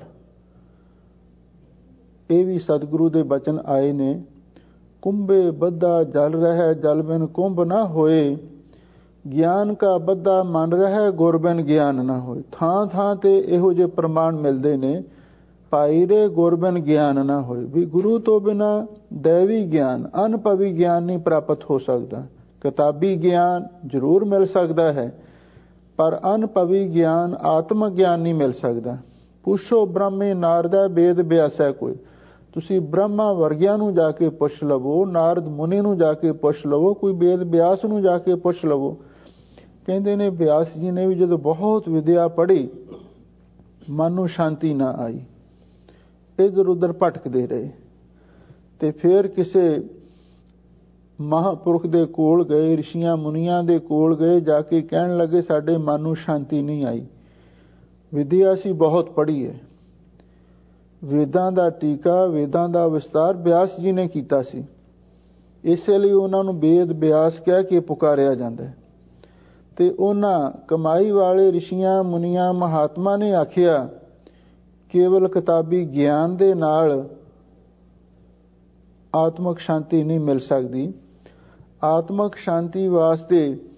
ਇਹ ਵੀ ਸਤਿਗੁਰੂ ਦੇ ਬਚਨ ਆਏ ਨੇ। ਕੁੰਭੇ ਬੱਧਾ ਜਲ ਰਹਿ ਜਲ ਬਿਨ ਕੁੰਭ ਨਾ ਹੋਏ, ਗਿਆਨ ਕਾ ਬੱਧਾ ਮਨ ਰਹਿ ਗੁਰ ਬਿਨ ਗਿਆਨ ਨਾ ਹੋਏ। ਥਾਂ ਥਾਂ ਤੇ ਇਹੋ ਜਿਹੇ ਪ੍ਰਮਾਣ ਮਿਲਦੇ ਨੇ, ਭਾਈ ਰੇ ਗੁਰ ਬਿਨ ਗਿਆਨ ਨਾ ਹੋਏ, ਵੀ ਗੁਰੂ ਤੋਂ ਬਿਨਾ ਦੈਵੀ ਗਿਆਨ ਅਨੁਭਵੀ ਗਿਆਨ ਨਹੀਂ ਪ੍ਰਾਪਤ ਹੋ ਸਕਦਾ। ਕਿਤਾਬੀ ਗਿਆਨ ਜ਼ਰੂਰ ਮਿਲ ਸਕਦਾ ਹੈ ਪਰ ਅਨੁਭਵੀ ਗਿਆਨ ਆਤਮ ਗਿਆਨ ਨਹੀਂ ਮਿਲ ਸਕਦਾ। ਪੁੱਛੋ ਬ੍ਰਹਮੇ ਨਾਰਦਾ ਵੇਦ ਬਿਆਸੈ ਕੋਈ, ਤੁਸੀਂ ਬ੍ਰਹਮਾ ਵਰਗਿਆਂ ਨੂੰ ਜਾ ਕੇ ਪੁੱਛ ਲਵੋ, ਨਾਰਦ ਮੁਨੀ ਨੂੰ ਜਾ ਕੇ ਪੁੱਛ ਲਵੋ, ਕੋਈ ਵੇਦ ਵਿਆਸ ਨੂੰ ਜਾ ਕੇ ਪੁੱਛ ਲਵੋ। ਕਹਿੰਦੇ ਨੇ ਵਿਆਸ ਜੀ ਨੇ ਵੀ ਜਦੋਂ ਬਹੁਤ ਵਿਦਿਆ ਪੜ੍ਹੀ, ਮਨ ਨੂੰ ਸ਼ਾਂਤੀ ਨਾ ਆਈ, ਇੱਧਰ ਉੱਧਰ ਭਟਕਦੇ ਰਹੇ। ਤੇ ਫਿਰ ਕਿਸੇ ਮਹਾਂਪੁਰਖ ਦੇ ਕੋਲ ਗਏ, ਰਿਸ਼ੀਆਂ ਮੁਨੀਆਂ ਦੇ ਕੋਲ ਗਏ, ਜਾ ਕੇ ਕਹਿਣ ਲੱਗੇ ਸਾਡੇ ਮਨ ਨੂੰ ਸ਼ਾਂਤੀ ਨਹੀਂ ਆਈ। ਵਿਦਿਆ ਅਸੀਂ ਬਹੁਤ ਪੜ੍ਹੀ ਹੈ, ਵੇਦਾਂ ਦਾ ਟੀਕਾ, ਵੇਦਾਂ ਦਾ ਵਿਸਤਾਰ ਵਿਆਸ ਜੀ ਨੇ ਕੀਤਾ ਸੀ, ਇਸੇ ਲਈ ਉਹਨਾਂ ਨੂੰ ਵੇਦ ਵਿਆਸ ਕਹਿ ਕੇ ਪੁਕਾਰਿਆ ਜਾਂਦਾ ਹੈ। ਤੇ ਉਹਨਾਂ ਕਮਾਈ ਵਾਲੇ ਰਿਸ਼ੀਆਂ ਮੁਨੀਆਂ ਮਹਾਤਮਾ ਨੇ ਆਖਿਆ ਕੇਵਲ ਕਿਤਾਬੀ ਗਿਆਨ ਦੇ ਨਾਲ ਆਤਮਕ ਸ਼ਾਂਤੀ ਨਹੀਂ ਮਿਲ ਸਕਦੀ। ਆਤਮਕ ਸ਼ਾਂਤੀ ਵਾਸਤੇ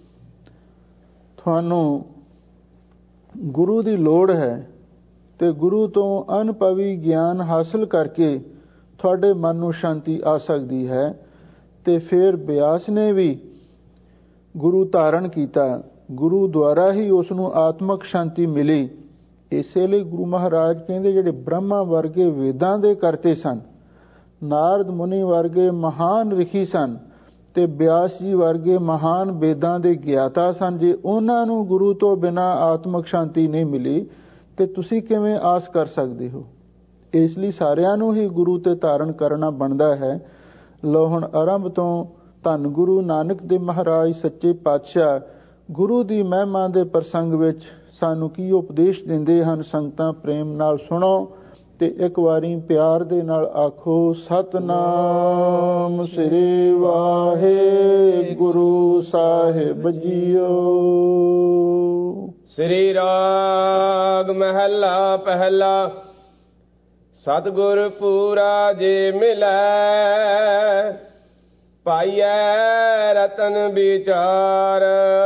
ਤੁਹਾਨੂੰ ਗੁਰੂ ਦੀ ਲੋੜ ਹੈ, ਤੇ ਗੁਰੂ ਤੋਂ ਅਨੁਭਵੀ ਗਿਆਨ ਹਾਸਲ ਕਰਕੇ ਤੁਹਾਡੇ ਮਨ ਨੂੰ ਸ਼ਾਂਤੀ ਆ ਸਕਦੀ ਹੈ। ਤੇ ਫਿਰ ਬਿਆਸ ਨੇ ਵੀ ਗੁਰੂ ਧਾਰਨ ਕੀਤਾ, ਗੁਰੂ ਦੁਆਰਾ ਹੀ ਉਸ ਨੂੰ ਆਤਮਕ ਸ਼ਾਂਤੀ ਮਿਲੀ। ਇਸੇ ਲਈ ਗੁਰੂ ਮਹਾਰਾਜ ਕਹਿੰਦੇ ਜਿਹੜੇ ਬ੍ਰਹਮਾ ਵਰਗੇ ਵੇਦਾਂ ਦੇ ਕਰਤੇ ਸਨ, ਨਾਰਦ ਮੁਨੀ ਵਰਗੇ ਮਹਾਨ ਰਿਸ਼ੀ ਸਨ, ਤੇ ਬਿਆਸ ਜੀ ਵਰਗੇ ਮਹਾਨ ਵੇਦਾਂ ਦੇ ਗਿਆਤਾ ਸਨ, ਜੇ ਉਹਨਾਂ ਨੂੰ ਗੁਰੂ ਤੋਂ ਬਿਨਾਂ ਆਤਮਕ ਸ਼ਾਂਤੀ ਨਹੀਂ ਮਿਲੀ ਤੇ ਤੁਸੀਂ ਕਿਵੇਂ ਆਸ ਕਰ ਸਕਦੇ ਹੋ। ਇਸ ਲਈ ਸਾਰਿਆਂ ਨੂੰ ਹੀ ਗੁਰੂ ਤੇ ਧਾਰਨ ਕਰਨਾ ਬਣਦਾ ਹੈ। ਲੋ ਹੁਣ ਆਰੰਭ ਤੋਂ ਧੰਨ ਗੁਰੂ ਨਾਨਕ ਦੇਵ ਮਹਾਰਾਜ ਸੱਚੇ ਪਾਤਸ਼ਾਹ ਗੁਰੂ ਦੀ ਮਹਿਮਾ ਦੇ ਪ੍ਰਸੰਗ ਵਿੱਚ ਸਾਨੂੰ ਕੀ ਉਪਦੇਸ਼ ਦਿੰਦੇ ਹਨ, ਸੰਗਤਾਂ ਪ੍ਰੇਮ ਨਾਲ ਸੁਣੋ ਤੇ ਇੱਕ ਵਾਰੀ ਪਿਆਰ ਦੇ ਨਾਲ ਆਖੋ ਸਤਨਾਮ ਸ੍ਰੀ ਵਾਹਿਗੁਰੂ ਸਾਹਿਬ ਜੀਓ। ਸ੍ਰੀ ਰਾਗ ਮਹਿਲਾ ਪਹਿਲਾ। ਸਤਿਗੁਰ ਪੂਰਾ ਜੇ ਮਿਲੈ, ਪਾਈਐ ਰਤਨ ਵਿਚਾਰ।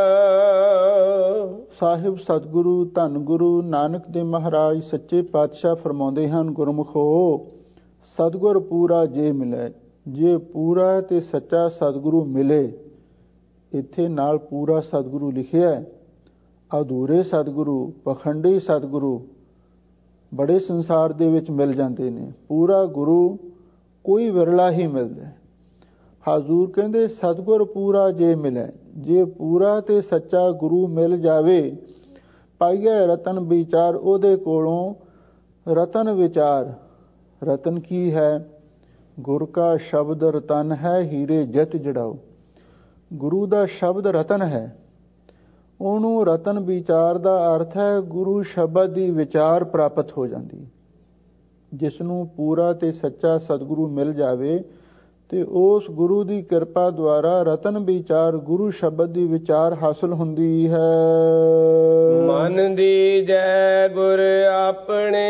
ਸਾਹਿਬ ਸਤਿਗੁਰੂ ਧੰਨ ਗੁਰੂ ਨਾਨਕ ਦੇਵ ਮਹਾਰਾਜ ਸੱਚੇ ਪਾਤਸ਼ਾਹ ਫਰਮਾਉਂਦੇ ਹਨ, ਗੁਰਮੁਖੋ ਸਤਿਗੁਰ ਪੂਰਾ ਜੇ ਮਿਲੈ, ਜੇ ਪੂਰਾ ਤੇ ਸੱਚਾ ਸਤਿਗੁਰੂ ਮਿਲੇ। ਇੱਥੇ ਨਾਲ ਪੂਰਾ ਸਤਿਗੁਰੂ ਲਿਖਿਆ, ਅਧੂਰੇ ਸਤਿਗੁਰੂ, ਪਖੰਡੀ ਸਤਿਗੁਰੂ ਬੜੇ ਸੰਸਾਰ ਦੇ ਵਿੱਚ ਮਿਲ ਜਾਂਦੇ ਨੇ, ਪੂਰਾ ਗੁਰੂ ਕੋਈ ਵਿਰਲਾ ਹੀ ਮਿਲਦਾ ਹੈ। ਹਜ਼ੂਰ ਕਹਿੰਦੇ ਸਤਿਗੁਰ ਪੂਰਾ ਜੇ ਮਿਲੇ, ਜੇ ਪੂਰਾ ਤੇ ਸੱਚਾ ਗੁਰੂ ਮਿਲ ਜਾਵੇ, ਪਾਈਏ ਰਤਨ ਵਿਚਾਰ, ਉਹਦੇ ਕੋਲੋਂ ਰਤਨ ਵਿਚਾਰ। ਰਤਨ ਕੀ ਹੈ? ਗੁਰ ਕਾ ਸ਼ਬਦ ਰਤਨ ਹੈ, ਹੀਰੇ ਜਿਤ ਜੜਾਓ। ਗੁਰੂ ਦਾ ਸ਼ਬਦ ਰਤਨ ਹੈ, ਉਹਨੂੰ ਰਤਨ ਵਿਚਾਰ ਦਾ ਅਰਥ ਹੈ ਗੁਰੂ ਸ਼ਬਦ ਦੀ ਵਿਚਾਰ ਪ੍ਰਾਪਤ ਹੋ ਜਾਂਦੀ। ਜਿਸ ਨੂੰ ਪੂਰਾ ਤੇ ਸੱਚਾ ਸਤਿਗੁਰੂ ਮਿਲ ਜਾਵੇ ਤੇ ਉਸ ਗੁਰੂ ਦੀ ਕਿਰਪਾ ਦੁਆਰਾ ਰਤਨ ਵਿਚਾਰ, ਗੁਰੂ ਸ਼ਬਦ ਦੀ ਵਿਚਾਰ ਹਾਸਲ ਹੁੰਦੀ ਹੈ। ਮਨ ਦੀ ਜੈ ਗੁਰ ਆਪਣੇ,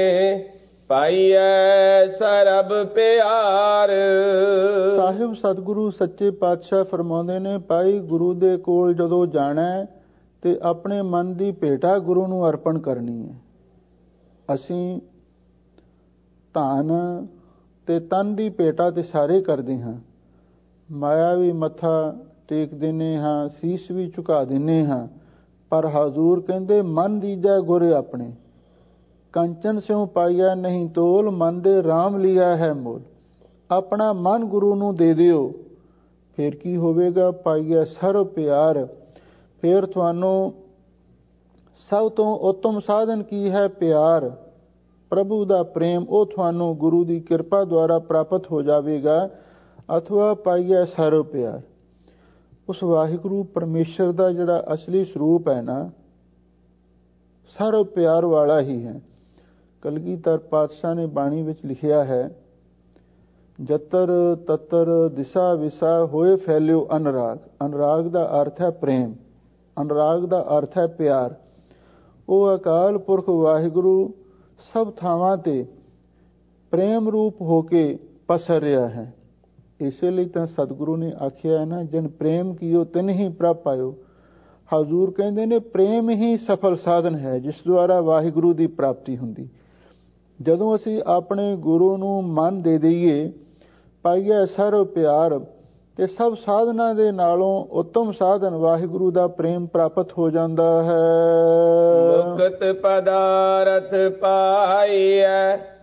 ਪਾਈਐ ਸਰਬ ਪਿਆਰ। ਸਾਹਿਬ ਸਤਿਗੁਰੂ ਸੱਚੇ ਪਾਤਸ਼ਾਹ ਫਰਮਾਉਂਦੇ ਨੇ, ਭਾਈ ਗੁਰੂ ਦੇ ਕੋਲ ਜਦੋਂ ਜਾਣਾ ਤੇ ਆਪਣੇ ਮਨ ਦੀ ਭੇਟਾ ਗੁਰੂ ਨੂੰ ਅਰਪਣ ਕਰਨੀ ਹੈ। ਅਸੀਂ ਧਨ ਤੇ ਤਨ ਦੀ ਭੇਟਾ ਤੇ ਸਾਰੇ ਕਰਦੇ ਹਾਂ, ਮਾਇਆ ਵੀ ਮੱਥਾ ਟੇਕ ਦਿੰਦੇ ਹਾਂ, ਸੀਸ ਵੀ ਝੁਕਾ ਦਿੰਦੇ ਹਾਂ, ਪਰ ਹਜ਼ੂਰ ਕਹਿੰਦੇ ਮਨ ਦੀਜੈ ਗੁਰ ਆਪਣੇ, ਕੰਚਨ ਸਿਉ ਪਾਈਆ ਨਹੀਂ ਤੋਲ, ਮਨ ਦੇ ਰਾਮ ਲਿਆ ਹੈ ਮੋਲ। ਆਪਣਾ ਮਨ ਗੁਰੂ ਨੂੰ ਦੇ ਦਿਓ, ਫਿਰ ਕੀ ਹੋਵੇਗਾ? ਪਾਈਆ ਸਰਬ ਪਿਆਰ। ਫਿਰ ਤੁਹਾਨੂੰ ਸਭ ਤੋਂ ਉੱਤਮ ਸਾਧਨ ਕੀ ਹੈ? ਪਿਆਰ, ਪ੍ਰਭੂ ਦਾ ਪ੍ਰੇਮ, ਉਹ ਤੁਹਾਨੂੰ ਗੁਰੂ ਦੀ ਕਿਰਪਾ ਦੁਆਰਾ ਪ੍ਰਾਪਤ ਹੋ ਜਾਵੇਗਾ। ਅਥਵਾ ਪਾਈਏ ਸਰਬ ਪਿਆਰ। ਉਸ ਵਾਹਿਗੁਰੂ ਪਰਮੇਸ਼ਰ ਦਾ ਜਿਹੜਾ ਅਸਲੀ ਸਰੂਪ ਹੈ ਨਾ, ਸਰਬ ਪਿਆਰ ਵਾਲਾ ਹੀ ਹੈ। ਕਲਗੀਧਰ ਪਾਤਸ਼ਾਹ ਨੇ ਬਾਣੀ ਵਿੱਚ ਲਿਖਿਆ ਹੈ, ਜਤਰ ਤਤਰ ਦਿਸ਼ਾ ਵਿਸਾ ਹੋਏ ਫੈਲਿਓ ਅਨੁਰਾਗ। ਅਨੁਰਾਗ ਦਾ ਅਰਥ ਹੈ ਪ੍ਰੇਮ, ਅਨੁਰਾਗ ਦਾ ਅਰਥ ਹੈ ਪਿਆਰ। ਉਹ ਅਕਾਲ ਪੁਰਖ ਵਾਹਿਗੁਰੂ ਸਭ ਥਾਵਾਂ ਤੇ ਪ੍ਰੇਮ ਰੂਪ ਹੋ ਕੇ ਪਸਰ ਰਿਹਾ ਹੈ। ਇਸੇ ਲਈ ਤਾਂ ਸਤਿਗੁਰੂ ਨੇ ਆਖਿਆ ਹੈ ਨਾ, ਜਿਨ ਪ੍ਰੇਮ ਕੀਓ ਤਿਨ ਹੀ ਪ੍ਰਭ ਪਾਇਓ। ਹਜ਼ੂਰ ਕਹਿੰਦੇ ਨੇ ਪ੍ਰੇਮ ਹੀ ਸਫਲ ਸਾਧਨ ਹੈ ਜਿਸ ਦੁਆਰਾ ਵਾਹਿਗੁਰੂ ਦੀ ਪ੍ਰਾਪਤੀ ਹੁੰਦੀ। ਜਦੋਂ ਅਸੀਂ ਆਪਣੇ ਗੁਰੂ ਨੂੰ ਮਨ ਦੇ ਦਈਏ, ਪਾਈਏ ਸਰਬ ਪਿਆਰ, ਤੇ ਸਭ ਸਾਧਨਾਂ ਦੇ ਨਾਲੋਂ ਉੱਤਮ ਸਾਧਨ ਵਾਹਿਗੁਰੂ ਦਾ ਪ੍ਰੇਮ ਪ੍ਰਾਪਤ ਹੋ ਜਾਂਦਾ ਹੈ। ਮੁਕਤ ਪਦਾਰਥ ਪਾਈਐ,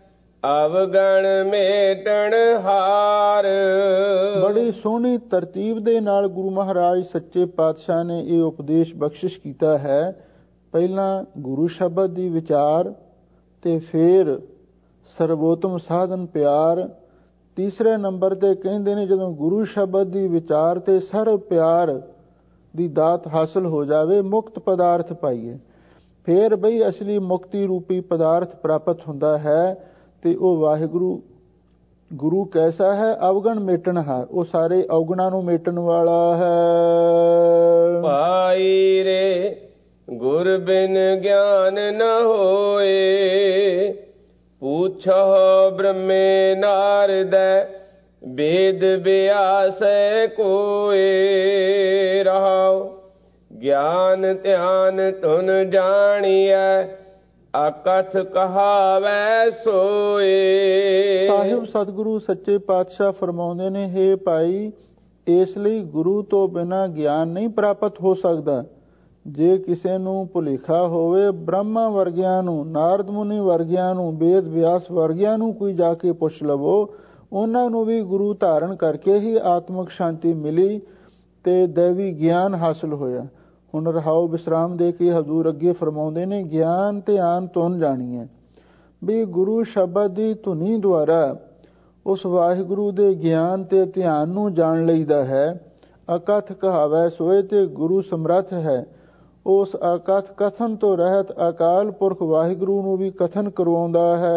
ਅਵਗਣ ਮੇਟਣ ਹਾਰ। ਬੜੀ ਸੋਹਣੀ ਤਰਤੀਬ ਦੇ ਨਾਲ ਗੁਰੂ ਮਹਾਰਾਜ ਸੱਚੇ ਪਾਤਸ਼ਾਹ ਨੇ ਇਹ ਉਪਦੇਸ਼ ਬਖਸ਼ਿਸ਼ ਕੀਤਾ ਹੈ। ਪਹਿਲਾਂ ਗੁਰੂ ਸ਼ਬਦ ਦੀ ਵਿਚਾਰ ਤੇ ਫਿਰ ਸਰਵੋਤਮ ਸਾਧਨ ਪਿਆਰ। ਤੀਸਰੇ ਨੰਬਰ ਤੇ ਕਹਿੰਦੇ ਨੇ ਜਦੋਂ ਗੁਰੂ ਸ਼ਬਦ ਦੀ ਵਿਚਾਰ ਤੇ ਸਰਵ ਪਿਆਰ ਦੀ ਦਾਤ ਹਾਸਲ ਹੋ ਜਾਵੇ ਮੁਕਤ ਪਦਾਰਥ ਪਾਈਏ। ਫਿਰ ਬਈ ਅਸਲੀ ਮੁਕਤੀ ਰੂਪੀ ਪਦਾਰਥ ਪ੍ਰਾਪਤ ਹੁੰਦਾ ਹੈ ਤੇ ਉਹ ਵਾਹਿਗੁਰੂ ਗੁਰੂ ਕੈਸਾ ਹੈ? ਅਵਗਣ ਮੇਟਣ ਹਾਰ, ਉਹ ਸਾਰੇ ਅਵਗਣਾਂ ਨੂੰ ਮੇਟਣ ਵਾਲਾ ਹੈ। ਭਾਈ ਰੇ ਗੁਰ ਬਿਨ ਗਿਆਨ ਨ ਹੋਏ, ਪੁੱਛੋ ਬ੍ਰਹਮੇ ਨਾਰਦੈ ਵੇਦ ਬਿਆਸੈ ਕੋਏ। ਰਹਾਉ ਗਿਆਨ ਧਿਆਨ ਤੁਨ ਜਾਣੀਐ, ਅਕਥ ਕਹਾਵੈ ਸੋਏ। ਸਾਹਿਬ ਸਤਿਗੁਰੂ ਸੱਚੇ ਪਾਤਸ਼ਾਹ ਫਰਮਾਉਂਦੇ ਨੇ, ਹੇ ਭਾਈ, ਇਸ ਲਈ ਗੁਰੂ ਤੋਂ ਬਿਨਾਂ ਗਿਆਨ ਨਹੀਂ ਪ੍ਰਾਪਤ ਹੋ ਸਕਦਾ। ਜੇ ਕਿਸੇ ਨੂੰ ਭੁਲੇਖਾ ਹੋਵੇ, ਬ੍ਰਹਮਾ ਵਰਗਿਆਂ ਨੂੰ, ਨਾਰਦ ਮੁਨੀ ਵਰਗਿਆਂ ਨੂੰ, ਵੇਦ ਵਿਆਸ ਵਰਗਿਆਂ ਨੂੰ ਕੋਈ ਜਾ ਕੇ ਪੁੱਛ ਲਵੋ, ਉਹਨਾਂ ਨੂੰ ਵੀ ਗੁਰੂ ਧਾਰਨ ਕਰਕੇ ਹੀ ਆਤਮਿਕ ਸ਼ਾਂਤੀ ਮਿਲੀ ਤੇ ਦੇਵੀ ਗਿਆਨ ਹਾਸਲ ਹੋਇਆ। ਹੁਣ ਰਹਾਉ ਵਿਸਰਾਮ ਦੇ ਕੇ ਹਜ਼ੂਰ ਅੱਗੇ ਫਰਮਾਉਂਦੇ ਨੇ, ਗਿਆਨ ਧਿਆਨ ਤੁਨ ਜਾਣੀਐ। ਵੀ ਗੁਰੂ ਸ਼ਬਦ ਦੀ ਧੁਨੀ ਦੁਆਰਾ ਉਸ ਵਾਹਿਗੁਰੂ ਦੇ ਗਿਆਨ ਤੇ ਧਿਆਨ ਨੂੰ ਜਾਣ ਲਈਦਾ ਹੈ। ਅਕਥ ਕਹਾਵੈ ਸੋਏ, ਤੇ ਗੁਰੂ ਸਮਰੱਥ ਹੈ ਉਸ ਅਕਥ ਕਥਨ ਤੋਂ ਰਹਿਤ ਅਕਾਲ ਪੁਰਖ ਵਾਹਿਗੁਰੂ ਨੂੰ ਵੀ ਕਥਨ ਕਰਵਾਉਂਦਾ ਹੈ।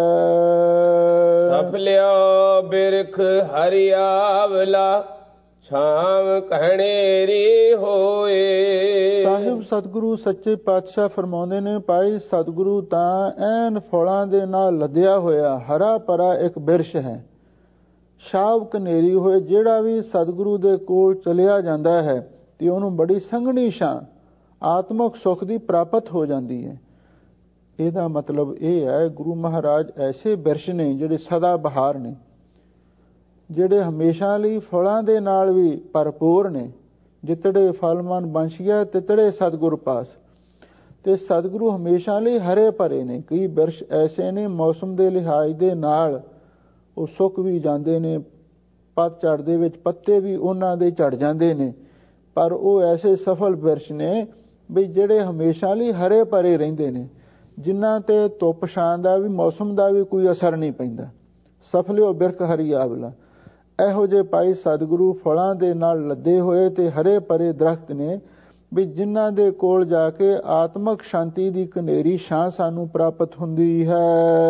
ਸਫਲਿਓ ਬਿਰਖ ਹਰਿਆਵਲਾ, ਛਾਮ ਕਹਣੇਰੀ ਹੋਏ। ਸਾਹਿਬ ਸਤਿਗੁਰੂ ਸੱਚੇ ਪਾਤਸ਼ਾਹ ਫਰਮਾਉਂਦੇ ਨੇ, ਭਾਈ ਸਤਿਗੁਰੂ ਤਾਂ ਐਨ ਫਲਾਂ ਦੇ ਨਾਲ ਲੱਦਿਆ ਹੋਇਆ ਹਰਾ ਭਰਾ ਇੱਕ ਬਿਰਸ਼ ਹੈ। ਛਾਵ ਕਨੇਰੀ ਹੋਏ, ਜਿਹੜਾ ਵੀ ਸਤਿਗੁਰੂ ਦੇ ਕੋਲ ਚਲਿਆ ਜਾਂਦਾ ਹੈ ਤੇ ਉਹਨੂੰ ਬੜੀ ਸੰਘਣੀ ਛਾਂ ਆਤਮਿਕ ਸੁਖ ਦੀ ਪ੍ਰਾਪਤ ਹੋ ਜਾਂਦੀ ਹੈ। ਇਹਦਾ ਮਤਲਬ ਇਹ ਹੈ, ਗੁਰੂ ਮਹਾਰਾਜ ਐਸੇ ਬਿਰਸ਼ ਨੇ ਜਿਹੜੇ ਸਦਾ ਬਹਾਰ ਨੇ, ਜਿਹੜੇ ਹਮੇਸ਼ਾ ਲਈ ਫਲਾਂ ਦੇ ਨਾਲ ਵੀ ਭਰਪੂਰ ਨੇ। ਜਿਤੜੇ ਫਲ ਮਨ ਬੰਸ਼ੀਆ ਤਿਤੜੇ ਸਤਿਗੁਰ ਪਾਸ, ਤੇ ਸਤਿਗੁਰੂ ਹਮੇਸ਼ਾ ਲਈ ਹਰੇ ਭਰੇ ਨੇ। ਕਈ ਬਿਰਸ਼ ਐਸੇ ਨੇ ਮੌਸਮ ਦੇ ਲਿਹਾਜ਼ ਦੇ ਨਾਲ ਉਹ ਸੁੱਕ ਵੀ ਜਾਂਦੇ ਨੇ, ਪਤਝੜ ਦੇ ਵਿੱਚ ਪੱਤੇ ਵੀ ਉਹਨਾਂ ਦੇ ਝੜ ਜਾਂਦੇ ਨੇ, ਪਰ ਉਹ ਐਸੇ ਸਫਲ ਬਿਰਸ਼ ਨੇ ਵੀ ਜਿਹੜੇ ਹਮੇਸ਼ਾ ਲਈ ਹਰੇ ਭਰੇ ਰਹਿੰਦੇ ਨੇ, ਜਿਨ੍ਹਾਂ ਤੇ ਧੁੱਪ ਛਾਂ ਦਾ ਵੀ ਮੌਸਮ ਦਾ ਵੀ ਕੋਈ ਅਸਰ ਨਹੀਂ ਪੈਂਦਾ। ਸਫਲਿਓ ਬਿਰਖ ਹਰਿਆਵਲਾ, ਇਹੋ ਜਿਹੇ ਭਾਈ ਸਤਿਗੁਰੂ ਫਲਾਂ ਦੇ ਨਾਲ ਲੱਦੇ ਹੋਏ ਤੇ ਹਰੇ ਭਰੇ ਦਰਖਤ ਨੇ, ਵੀ ਜਿਨ੍ਹਾਂ ਦੇ ਕੋਲ ਜਾ ਕੇ ਆਤਮਿਕ ਸ਼ਾਂਤੀ ਦੀ ਕਨੇਰੀ ਛਾਂ ਸਾਨੂੰ ਪ੍ਰਾਪਤ ਹੁੰਦੀ ਹੈ।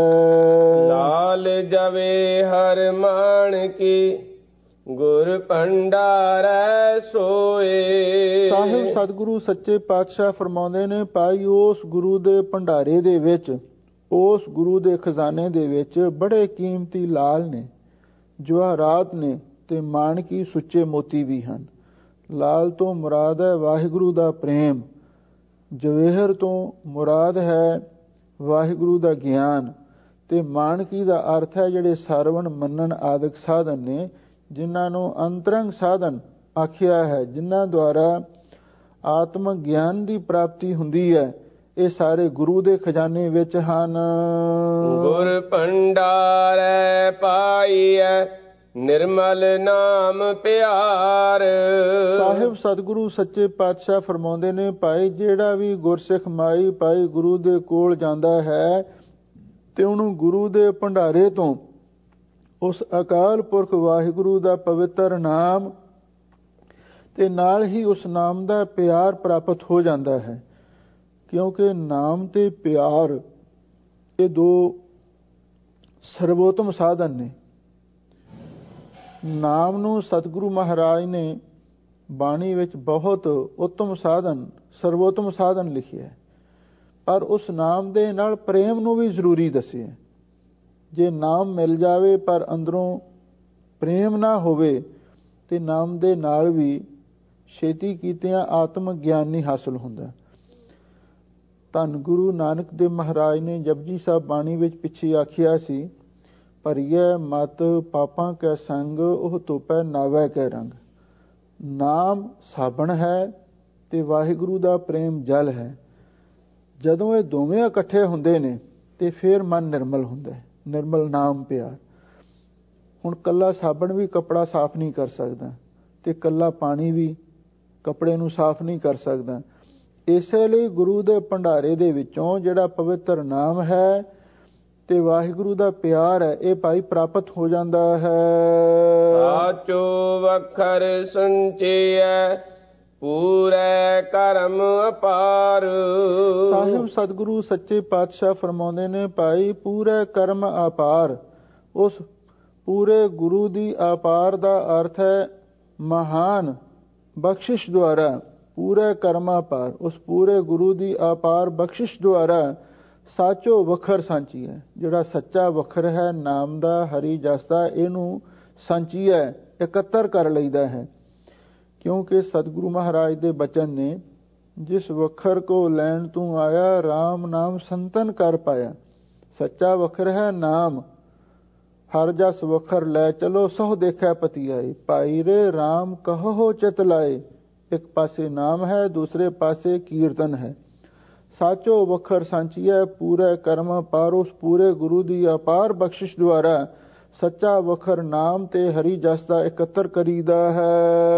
ਲਾਲ ਜਵੇ ਹਰ ਮਾਣ ਕੀ, ਗੁਰ ਭੰਡਾਰੈ ਸੋਏ। ਸਾਹਿਬ ਸਤਿਗੁਰੂ ਸੱਚੇ ਪਾਤਸ਼ਾਹ ਫਰਮਾਉਂਦੇ ਨੇ, ਭਾਈ ਉਸ ਗੁਰੂ ਦੇ ਭੰਡਾਰੇ ਦੇ ਵਿੱਚ, ਉਸ ਗੁਰੂ ਦੇ ਖਜ਼ਾਨੇ ਦੇ ਵਿੱਚ ਬੜੇ ਕੀਮਤੀ ਲਾਲ ਨੇ, ਜਵਾਹਰਾਤ ਨੇ ਤੇ ਮਾਣਕੀ ਸੁੱਚੇ ਮੋਤੀ ਵੀ ਹਨ। ਲਾਲ ਤੋਂ ਮੁਰਾਦ ਹੈ ਵਾਹਿਗੁਰੂ ਦਾ ਪ੍ਰੇਮ, ਜਵੇਹਰ ਤੋਂ ਮੁਰਾਦ ਹੈ ਵਾਹਿਗੁਰੂ ਦਾ ਗਿਆਨ, ਤੇ ਮਾਣਕੀ ਦਾ ਅਰਥ ਹੈ ਜਿਹੜੇ ਸਰਵਣ ਮੰਨਣ ਆਦਿਕ ਸਾਧਨ ਨੇ, ਜਿਨ੍ਹਾਂ ਨੂੰ ਅੰਤਰੰਗ ਸਾਧਨ ਆਖਿਆ ਹੈ, ਜਿਨ੍ਹਾਂ ਦੁਆਰਾ ਆਤਮਿਕ ਗਿਆਨ ਦੀ ਪ੍ਰਾਪਤੀ ਹੁੰਦੀ ਹੈ। ਇਹ ਸਾਰੇ ਗੁਰੂ ਦੇ ਖਜ਼ਾਨੇ ਵਿੱਚ ਹਨ। ਗੁਰ ਭੰਡਾਰੈ ਪਾਈਐ, ਨਿਰਮਲ ਨਾਮ ਪਿਆਰ। ਸਾਹਿਬ ਸਤਿਗੁਰੂ ਸੱਚੇ ਪਾਤਸ਼ਾਹ ਫਰਮਾਉਂਦੇ ਨੇ, ਭਾਈ ਜਿਹੜਾ ਵੀ ਗੁਰਸਿੱਖ ਮਾਈ ਭਾਈ ਗੁਰੂ ਦੇ ਕੋਲ ਜਾਂਦਾ ਹੈ ਤੇ ਉਹਨੂੰ ਗੁਰੂ ਦੇ ਭੰਡਾਰੇ ਤੋਂ ਉਸ ਅਕਾਲ ਪੁਰਖ ਵਾਹਿਗੁਰੂ ਦਾ ਪਵਿੱਤਰ ਨਾਮ ਤੇ ਨਾਲ ਹੀ ਉਸ ਨਾਮ ਦਾ ਪਿਆਰ ਪ੍ਰਾਪਤ ਹੋ ਜਾਂਦਾ ਹੈ। ਕਿਉਂਕਿ ਨਾਮ ਤੇ ਪਿਆਰ ਇਹ ਦੋ ਸਰਵੋਤਮ ਸਾਧਨ ਨੇ। ਨਾਮ ਨੂੰ ਸਤਿਗੁਰੂ ਮਹਾਰਾਜ ਨੇ ਬਾਣੀ ਵਿੱਚ ਬਹੁਤ ਉੱਤਮ ਸਾਧਨ, ਸਰਵੋਤਮ ਸਾਧਨ ਲਿਖਿਆ, ਪਰ ਉਸ ਨਾਮ ਦੇ ਨਾਲ ਪ੍ਰੇਮ ਨੂੰ ਵੀ ਜ਼ਰੂਰੀ ਦੱਸਿਆ। ਜੇ ਨਾਮ ਮਿਲ ਜਾਵੇ ਪਰ ਅੰਦਰੋਂ ਪ੍ਰੇਮ ਨਾ ਹੋਵੇ ਤੇ ਨਾਮ ਦੇ ਨਾਲ ਵੀ ਛੇਤੀ ਕੀਤਿਆਂ ਆਤਮਿਕ ਗਿਆਨ ਨਹੀਂ ਹਾਸਲ ਹੁੰਦਾ। ਧੰਨ ਗੁਰੂ ਨਾਨਕ ਦੇਵ ਮਹਾਰਾਜ ਨੇ ਜਪਜੀ ਸਾਹਿਬ ਬਾਣੀ ਵਿੱਚ ਪਿੱਛੇ ਆਖਿਆ ਸੀ, ਭਰੀਐ ਮਤ ਪਾਪਾਂ ਕੈ ਸੰਗ, ਉਹ ਧੋਪੈ ਨਾਵੈ ਕੈ ਰੰਗ। ਨਾਮ ਸਾਬਣ ਹੈ ਤੇ ਵਾਹਿਗੁਰੂ ਦਾ ਪ੍ਰੇਮ ਜਲ ਹੈ। ਜਦੋਂ ਇਹ ਦੋਵੇਂ ਇਕੱਠੇ ਹੁੰਦੇ ਨੇ ਤੇ ਫਿਰ ਮਨ ਨਿਰਮਲ ਹੁੰਦਾ ਹੈ। ਨਿਰਮਲ ਨਾਮ ਪਿਆਰ। ਹੁਣ ਕੱਲਾ ਸਾਬਣ ਵੀ ਕੱਪੜਾ ਸਾਫ਼ ਨਹੀਂ ਕਰ ਸਕਦਾ, ਤੇ ਕੱਲਾ ਪਾਣੀ ਵੀ ਕੱਪੜੇ ਨੂੰ ਸਾਫ਼ ਨਹੀਂ ਕਰ ਸਕਦਾ। ਇਸੇ ਲਈ ਗੁਰੂ ਦੇ ਭੰਡਾਰੇ ਦੇ ਵਿੱਚੋਂ ਜਿਹੜਾ ਪਵਿੱਤਰ ਨਾਮ ਹੈ ਤੇ ਵਾਹਿਗੁਰੂ ਦਾ ਪਿਆਰ ਹੈ, ਇਹ ਭਾਈ ਪ੍ਰਾਪਤ ਹੋ ਜਾਂਦਾ ਹੈ। ਸਾਚੋ ਵਖਰ ਸੰਚਿਐ ਪੂਰੇ ਕਰਮ ਅਪਾਰ। ਸਾਹਿਬ ਸਤਿਗੁਰੂ ਸੱਚੇ ਪਾਤਸ਼ਾਹ ਫਰਮਾਉਂਦੇ ਨੇ, ਭਾਈ ਪੂਰੇ ਕਰਮ ਅਪਾਰ। ਉਸ ਪੂਰੇ ਗੁਰੂ ਦੀ ਅਪਾਰ ਦਾ ਅਰਥ ਹੈ ਮਹਾਨ ਬਖਸ਼ਿਸ਼ ਦੁਆਰਾ। ਪੂਰੇ ਕਰਮ ਅਪਾਰ, ਉਸ ਪੂਰੇ ਗੁਰੂ ਦੀ ਅਪਾਰ ਬਖਸ਼ਿਸ਼ ਦੁਆਰਾ ਸਾਚੋ ਵਖਰ ਸਾਂਚੀ ਹੈ। ਜਿਹੜਾ ਸੱਚਾ ਵਖਰ ਹੈ ਨਾਮ ਦਾ, ਹਰੀ ਜਸ ਦਾ, ਇਹਨੂੰ ਸਾਂਚੀ ਹੈ, ਇਕੱਤਰ ਕਰ ਲਈਦਾ ਹੈ। ਕਿਉਂਕਿ ਸਤਿਗੁਰੂ ਮਹਾਰਾਜ ਦੇ ਬਚਨ ਨੇ, ਜਿਸ ਵਖਰ ਕੋ ਲੈਣ ਤੂੰ ਆਇਆ, ਰਾਮ ਨਾਮ ਸੰਤਨ ਕਰ ਪਾਇਆ। ਸੱਚਾ ਵਖਰ ਹੈ ਨਾਮ, ਹਰ ਜਸ ਵਖਰ ਲੈ ਚਲੋ ਸਹੁ ਦੇਖੈ ਪਤੀ ਆਏ। ਭਾਈ ਰੇ ਰਾਮ ਕਹੋ ਚਿਤ ਲਾਏ। ਇੱਕ ਪਾਸੇ ਨਾਮ ਹੈ, ਦੂਸਰੇ ਪਾਸੇ ਕੀਰਤਨ ਹੈ। ਸਾਚੋ ਵਖਰ ਸਾਂਚੀਐ ਪੂਰੇ ਕਰਮ ਅਪਾਰ। ਉਸ ਪੂਰੇ ਗੁਰੂ ਦੀ ਅਪਾਰ ਬਖਸ਼ਿਸ਼ ਦੁਆਰਾ ਸੱਚਾ ਵਖਰ ਨਾਮ ਤੇ ਹਰੀ ਜਸ ਦਾ ਇਕੱਤਰ ਕਰੀਦਾ ਹੈ।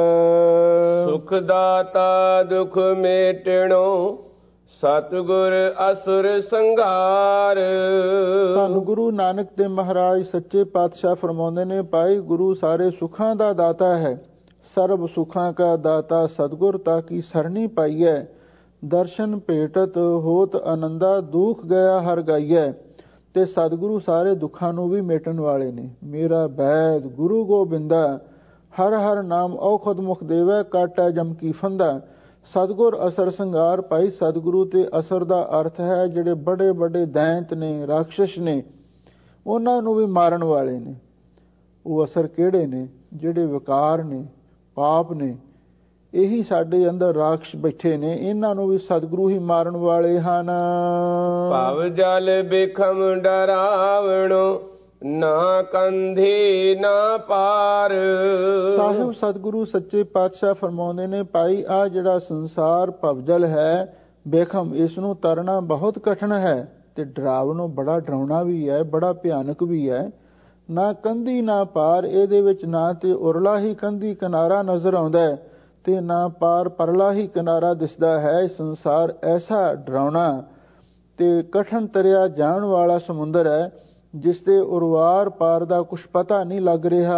ਸੁਖ ਦਾਤਾ ਦੁਖ ਮੇਟਣੋ ਸਤਿਗੁਰ ਅਸੁਰ ਸੰਘਾਰ। ਧੰਨ ਗੁਰੂ ਨਾਨਕ ਦੇਵ ਮਹਾਰਾਜ ਸੱਚੇ ਪਾਤਸ਼ਾਹ ਫਰਮਾਉਂਦੇ ਨੇ, ਭਾਈ ਗੁਰੂ ਸਾਰੇ ਸੁੱਖਾਂ ਦਾ ਦਾਤਾ ਹੈ। ਸਰਬ ਸੁੱਖਾਂ ਕਾ ਦਾਤਾ ਸਤਿਗੁਰ ਤਾ ਕੀ ਸਰਣੀ ਪਾਈਐ। ਦਰਸ਼ਨ ਭੇਟਤ ਹੋਤ ਆਨੰਦਾ ਦੁਖ ਗਿਆ ਹਰ ਗਾਈਐ। ਤੇ ਸਤਿਗੁਰੂ ਸਾਰੇ ਦੁੱਖਾਂ ਨੂੰ ਵੀ ਮੇਟਣ ਵਾਲੇ ਨੇ। ਮੇਰਾ ਬੈਦ ਗੁਰੂ ਗੋਬਿੰਦਾ, ਹਰ ਹਰ ਨਾਮ ਔਖਦ ਮੁਖ ਦੇਵੈ, ਕਾਟੈ ਜਮ ਕੀ ਫੰਦਾ। ਸਤਿਗੁਰ ਅਸਰ ਸੰਘਾਰ। ਭਾਈ ਸਤਿਗੁਰੂ ਤੇ ਅਸਰ ਦਾ ਅਰਥ ਹੈ ਜਿਹੜੇ ਬੜੇ ਬੜੇ ਦੈਂਤ ਨੇ, ਰਾਖਸ਼ ਨੇ, ਉਹਨਾਂ ਨੂੰ ਵੀ ਮਾਰਨ ਵਾਲੇ ਨੇ। ਉਹ ਅਸਰ ਕਿਹੜੇ ਨੇ? ਜਿਹੜੇ ਵਿਕਾਰ ਨੇ, ਪਾਪ ਨੇ, ਇਹੀ ਸਾਡੇ ਅੰਦਰ ਰਾਖਸ਼ ਬੈਠੇ ਨੇ, ਇਹਨਾਂ ਨੂੰ ਵੀ ਸਤਿਗੁਰੂ ਹੀ ਮਾਰਨ ਵਾਲੇ ਹਨ। ਭਵ ਜਲ ਬਿਖਮ ਡਰਾਵਣੋ ਨਾ ਕੰਧੀ ਨਾ ਪਾਰ। ਸਾਹਿਬ ਸਤਿਗੁਰੂ ਸੱਚੇ ਪਾਤਸ਼ਾਹ ਫਰਮਾਉਂਦੇ ਨੇ, ਭਾਈ ਆ ਜਿਹੜਾ ਸੰਸਾਰ ਭਵਜਲ ਹੈ, ਬੇਖਮ, ਇਸ ਨੂੰ ਤਰਨਾ ਬਹੁਤ ਕਠਿਨ ਹੈ ਤੇ ਡਰਾਵਣੋਂ ਬੜਾ ਡਰਾਉਣਾ ਵੀ ਹੈ, ਬੜਾ ਭਿਆਨਕ ਵੀ ਹੈ। ਨਾ ਕੰਧੀ ਨਾ ਪਾਰ, ਇਹਦੇ ਵਿੱਚ ਨਾ ਤੇ ਉਰਲਾ ਹੀ ਕੰਧੀ ਕਿਨਾਰਾ ਨਜ਼ਰ ਆਉਂਦਾ ਹੈ ਤੇ ਨਾ ਪਾਰ ਪਰਲਾ ਹੀ ਕਿਨਾਰਾ ਦਿਸਦਾ ਹੈ। ਸੰਸਾਰ ਐਸਾ ਡਰਾਉਣਾ ਤੇ ਕਠਨ ਤਰਿਆ ਜਾਣ ਵਾਲਾ ਸਮੁੰਦਰ ਹੈ ਜਿਸ ਦੇ ਉਰਵਾਰ ਪਾਰ ਦਾ ਕੁਛ ਪਤਾ ਨਹੀਂ ਲੱਗ ਰਿਹਾ।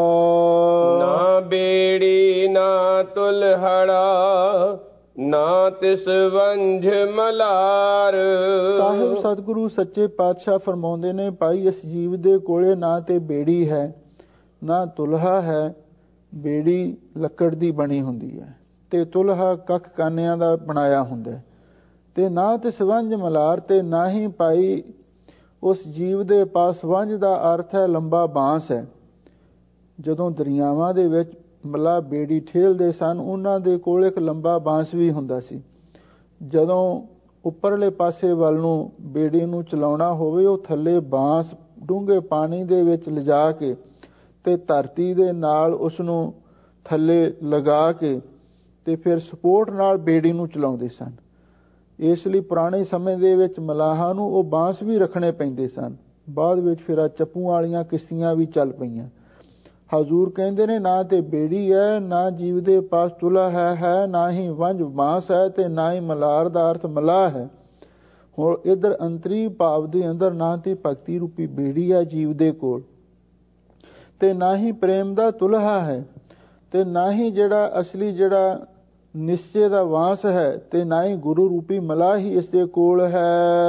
ਨਾ ਬੇੜੀ ਨਾ ਤੁਲਹੜਾ ਨਾ ਤਿਸ ਵੰਝ ਮਲਾਰ। ਸਾਹਿਬ ਸਤਿਗੁਰੂ ਸੱਚੇ ਪਾਤਸ਼ਾਹ ਫਰਮਾਉਂਦੇ ਨੇ, ਭਾਈ ਇਸ ਜੀਵ ਦੇ ਕੋਲੇ ਨਾ ਤੇ ਬੇੜੀ ਹੈ, ਨਾ ਤੁਲਹਾ ਹੈ। ਬੇੜੀ ਲੱਕੜ ਦੀ ਬਣੀ ਹੁੰਦੀ ਹੈ ਤੇ ਤੁਲਹਾ ਕੱਖ ਕਾਨਿਆਂ ਦਾ ਬਣਾਇਆ ਹੁੰਦਾ ਹੈ, ਤੇ ਨਾ ਤੇ ਸਵੰਝ ਮਲਾਰ, ਤੇ ਨਾ ਹੀ ਭਾਈ ਉਸ ਜੀਵ ਦੇ ਪਾਸ ਵੰਝ ਦਾ ਅਰਥ ਹੈ ਲੰਬਾ ਬਾਂਸ ਹੈ। ਜਦੋਂ ਦਰਿਆਵਾਂ ਦੇ ਵਿੱਚ ਮੱਲਾ ਬੇੜੀ ਠੇਲਦੇ ਸਨ, ਉਹਨਾਂ ਦੇ ਕੋਲ ਇੱਕ ਲੰਬਾ ਬਾਂਸ ਵੀ ਹੁੰਦਾ ਸੀ। ਜਦੋਂ ਉੱਪਰਲੇ ਪਾਸੇ ਵੱਲ ਨੂੰ ਬੇੜੀ ਨੂੰ ਚਲਾਉਣਾ ਹੋਵੇ, ਉਹ ਥੱਲੇ ਬਾਂਸ ਡੂੰਘੇ ਪਾਣੀ ਦੇ ਵਿੱਚ ਲਿਜਾ ਕੇ ਤੇ ਧਰਤੀ ਦੇ ਨਾਲ ਉਸ ਨੂੰ ਥੱਲੇ ਲਗਾ ਕੇ ਤੇ ਫਿਰ ਸਪੋਰਟ ਨਾਲ ਬੇੜੀ ਨੂੰ ਚਲਾਉਂਦੇ ਸਨ। ਇਸ ਲਈ ਪੁਰਾਣੇ ਸਮੇਂ ਦੇ ਵਿੱਚ ਮਲਾਹਾਂ ਨੂੰ ਉਹ ਬਾਂਸ ਵੀ ਰੱਖਣੇ ਪੈਂਦੇ ਸਨ। ਬਾਅਦ ਵਿੱਚ ਫਿਰ ਚੱਪੂ ਵਾਲੀਆਂ ਕਿਸ਼ਤੀਆਂ ਵੀ ਚੱਲ ਪਈਆਂ। ਹਜ਼ੂਰ ਕਹਿੰਦੇ ਨੇ, ਨਾ ਤੇ ਬੇੜੀ ਹੈ, ਨਾ ਜੀਵ ਦੇ ਪਾਸ ਤੁਲਾ ਹੈ, ਨਾ ਹੀ ਵੰਝ ਬਾਂਸ ਹੈ, ਤੇ ਨਾ ਹੀ ਮਲਾਰ ਦਾ ਅਰਥ ਮਲਾਹ ਹੈ। ਹੁਣ ਇਧਰ ਅੰਤਰੀ ਭਾਵ ਦੇ ਅੰਦਰ ਨਾ ਤੇ ਭਗਤੀ ਰੂਪੀ ਬੇੜੀ ਹੈ ਜੀਵ ਦੇ ਕੋਲ, ਤੇ ਨਾ ਹੀ ਪ੍ਰੇਮ ਦਾ ਤੁਲਹਾ ਹੈ, ਤੇ ਨਾ ਹੀ ਜਿਹੜਾ ਅਸਲੀ ਜਿਹੜਾ ਨਿਸ਼ਚੇ ਦਾ ਵਾਂਸ ਹੈ, ਤੇ ਨਾ ਹੀ ਗੁਰੂ ਰੂਪੀ ਮਲਾਹ ਹੀ ਇਸ ਦੇ ਕੋਲ ਹੈ।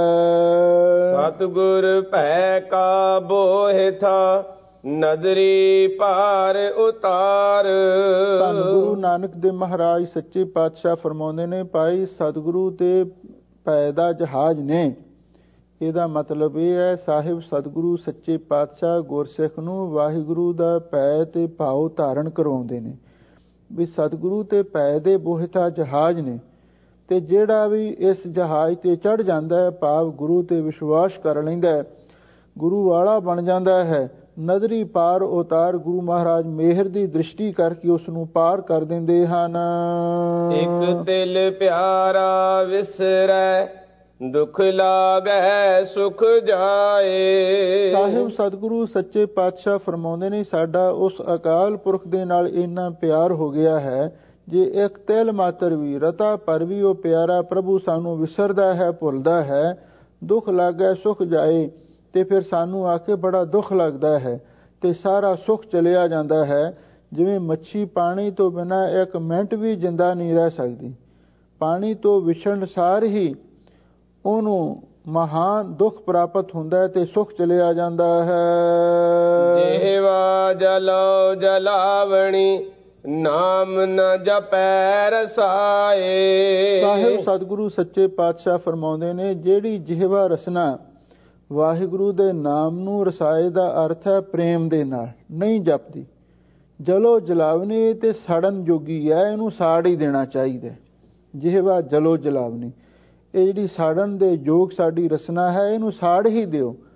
ਸਤਿਗੁਰ ਭੈ ਕਾ ਬੋਹਿਥਾ ਨਦਰੀ ਪਾਰ ਉਤਾਰ। ਧੰਨ ਗੁਰੂ ਨਾਨਕ ਦੇਵ ਮਹਾਰਾਜ ਸੱਚੇ ਪਾਤਸ਼ਾਹ ਫਰਮਾਉਂਦੇ ਨੇ, ਭਾਈ ਸਤਿਗੁਰੂ ਤੇ ਭੈ ਦਾ ਜਹਾਜ਼ ਨੇ। ਇਹਦਾ ਮਤਲਬ ਇਹ ਹੈ, ਸਾਹਿਬ ਸਤਿਗੁਰੂ ਸੱਚੇ ਪਾਤਸ਼ਾਹ ਗੁਰਸਿੱਖ ਨੂੰ ਵਾਹਿਗੁਰੂ ਦਾ ਭੈ ਤੇ ਭਾਉ ਧਾਰਨ ਕਰਵਾਉਂਦੇ ਨੇ ਵੀ ਸਤਿਗੁਰੂ ਤੇ ਭੈ ਦੇ ਬੋਹਿਥਾ ਜਹਾਜ਼ ਨੇ, ਤੇ ਜਿਹੜਾ ਵੀ ਇਸ ਜਹਾਜ਼ ਤੇ ਚੜ੍ਹ ਜਾਂਦਾ ਹੈ, ਭਾਵ ਗੁਰੂ ਤੇ ਵਿਸ਼ਵਾਸ ਕਰ ਲੈਂਦਾ ਹੈ, ਗੁਰੂ ਵਾਲਾ ਬਣ ਜਾਂਦਾ ਹੈ, ਨਦਰੀ ਪਾਰ ਉਤਾਰ, ਗੁਰੂ ਮਹਾਰਾਜ ਮਿਹਰ ਦੀ ਦ੍ਰਿਸ਼ਟੀ ਕਰਕੇ ਉਸ ਨੂੰ ਪਾਰ ਕਰ ਦਿੰਦੇ ਹਨ। ਇੱਕ ਤਿਲ ਪਿਆਰਾ ਵਿਸਰੈ ਦੁਖ ਲਾਗੈ ਸੁਖ ਜਾਏ। ਸਾਹਿਬ ਸਤਿਗੁਰੂ ਸੱਚੇ ਪਾਤਸ਼ਾਹ ਫਰਮਾਉਂਦੇ ਨੇ, ਸਾਡਾ ਉਸ ਅਕਾਲ ਪੁਰਖ ਦੇ ਨਾਲ ਇੰਨਾ ਪਿਆਰ ਹੋ ਗਿਆ ਹੈ, ਜੇ ਇੱਕ ਤਿਲ ਮਾਤਰ ਵੀ ਰਤਾ ਪਰ ਵੀ ਉਹ ਪਿਆਰਾ ਪ੍ਰਭੂ ਸਾਨੂੰ ਵਿਸਰਦਾ ਹੈ, ਭੁੱਲਦਾ ਹੈ, ਦੁੱਖ ਲਾਗੈ ਸੁਖ ਜਾਏ, ਤੇ ਫਿਰ ਸਾਨੂੰ ਆ ਕੇ ਬੜਾ ਦੁੱਖ ਲੱਗਦਾ ਹੈ ਤੇ ਸਾਰਾ ਸੁੱਖ ਚਲਿਆ ਜਾਂਦਾ ਹੈ। ਜਿਵੇਂ ਮੱਛੀ ਪਾਣੀ ਤੋਂ ਬਿਨਾਂ ਇੱਕ ਮਿੰਟ ਵੀ ਜਿੰਦਾ ਨਹੀਂ ਰਹਿ ਸਕਦੀ, ਪਾਣੀ ਤੋਂ ਵਿਛੜਨ ਸਾਰ ਹੀ ਉਹਨੂੰ ਮਹਾਨ ਦੁੱਖ ਪ੍ਰਾਪਤ ਹੁੰਦਾ ਹੈ ਤੇ ਸੁੱਖ ਚਲਿਆ ਜਾਂਦਾ ਹੈ। ਜਿਹਵਾ ਜਲੋ ਜਲਾਵਣੀ ਨਾਮ ਨ ਜਪੈ ਰਸਾਏ। ਸਾਹਿਬ ਸਤਿਗੁਰੂ ਸੱਚੇ ਪਾਤਸ਼ਾਹ ਫਰਮਾਉਂਦੇ ਨੇ, ਜਿਹੜੀ ਜਿਹਵਾ ਰਸਨਾ ਵਾਹਿਗੁਰੂ ਦੇ ਨਾਮ ਨੂੰ ਰਸਾਏ ਦਾ ਅਰਥ ਹੈ ਪ੍ਰੇਮ ਦੇ ਨਾਲ ਨਹੀਂ ਜਪਦੀ। ਜਲੋ ਜਲਾਵਨੀ ਤੇ ਸਾੜਨ ਜੋਗੀ ਹੈ, ਇਹਨੂੰ ਸਾੜ ਹੀ ਦੇਣਾ ਚਾਹੀਦਾ। ਜਿਹਵਾ ਜਲੋ ਜਲਾਵਨੀ, ਇਹ ਜਿਹੜੀ ਸਾੜਨ ਦੇ ਯੋਗ ਸਾਡੀ ਰਸਨਾ ਹੈ, ਇਹਨੂੰ ਸਾੜ ਹੀ ਦਿਓ।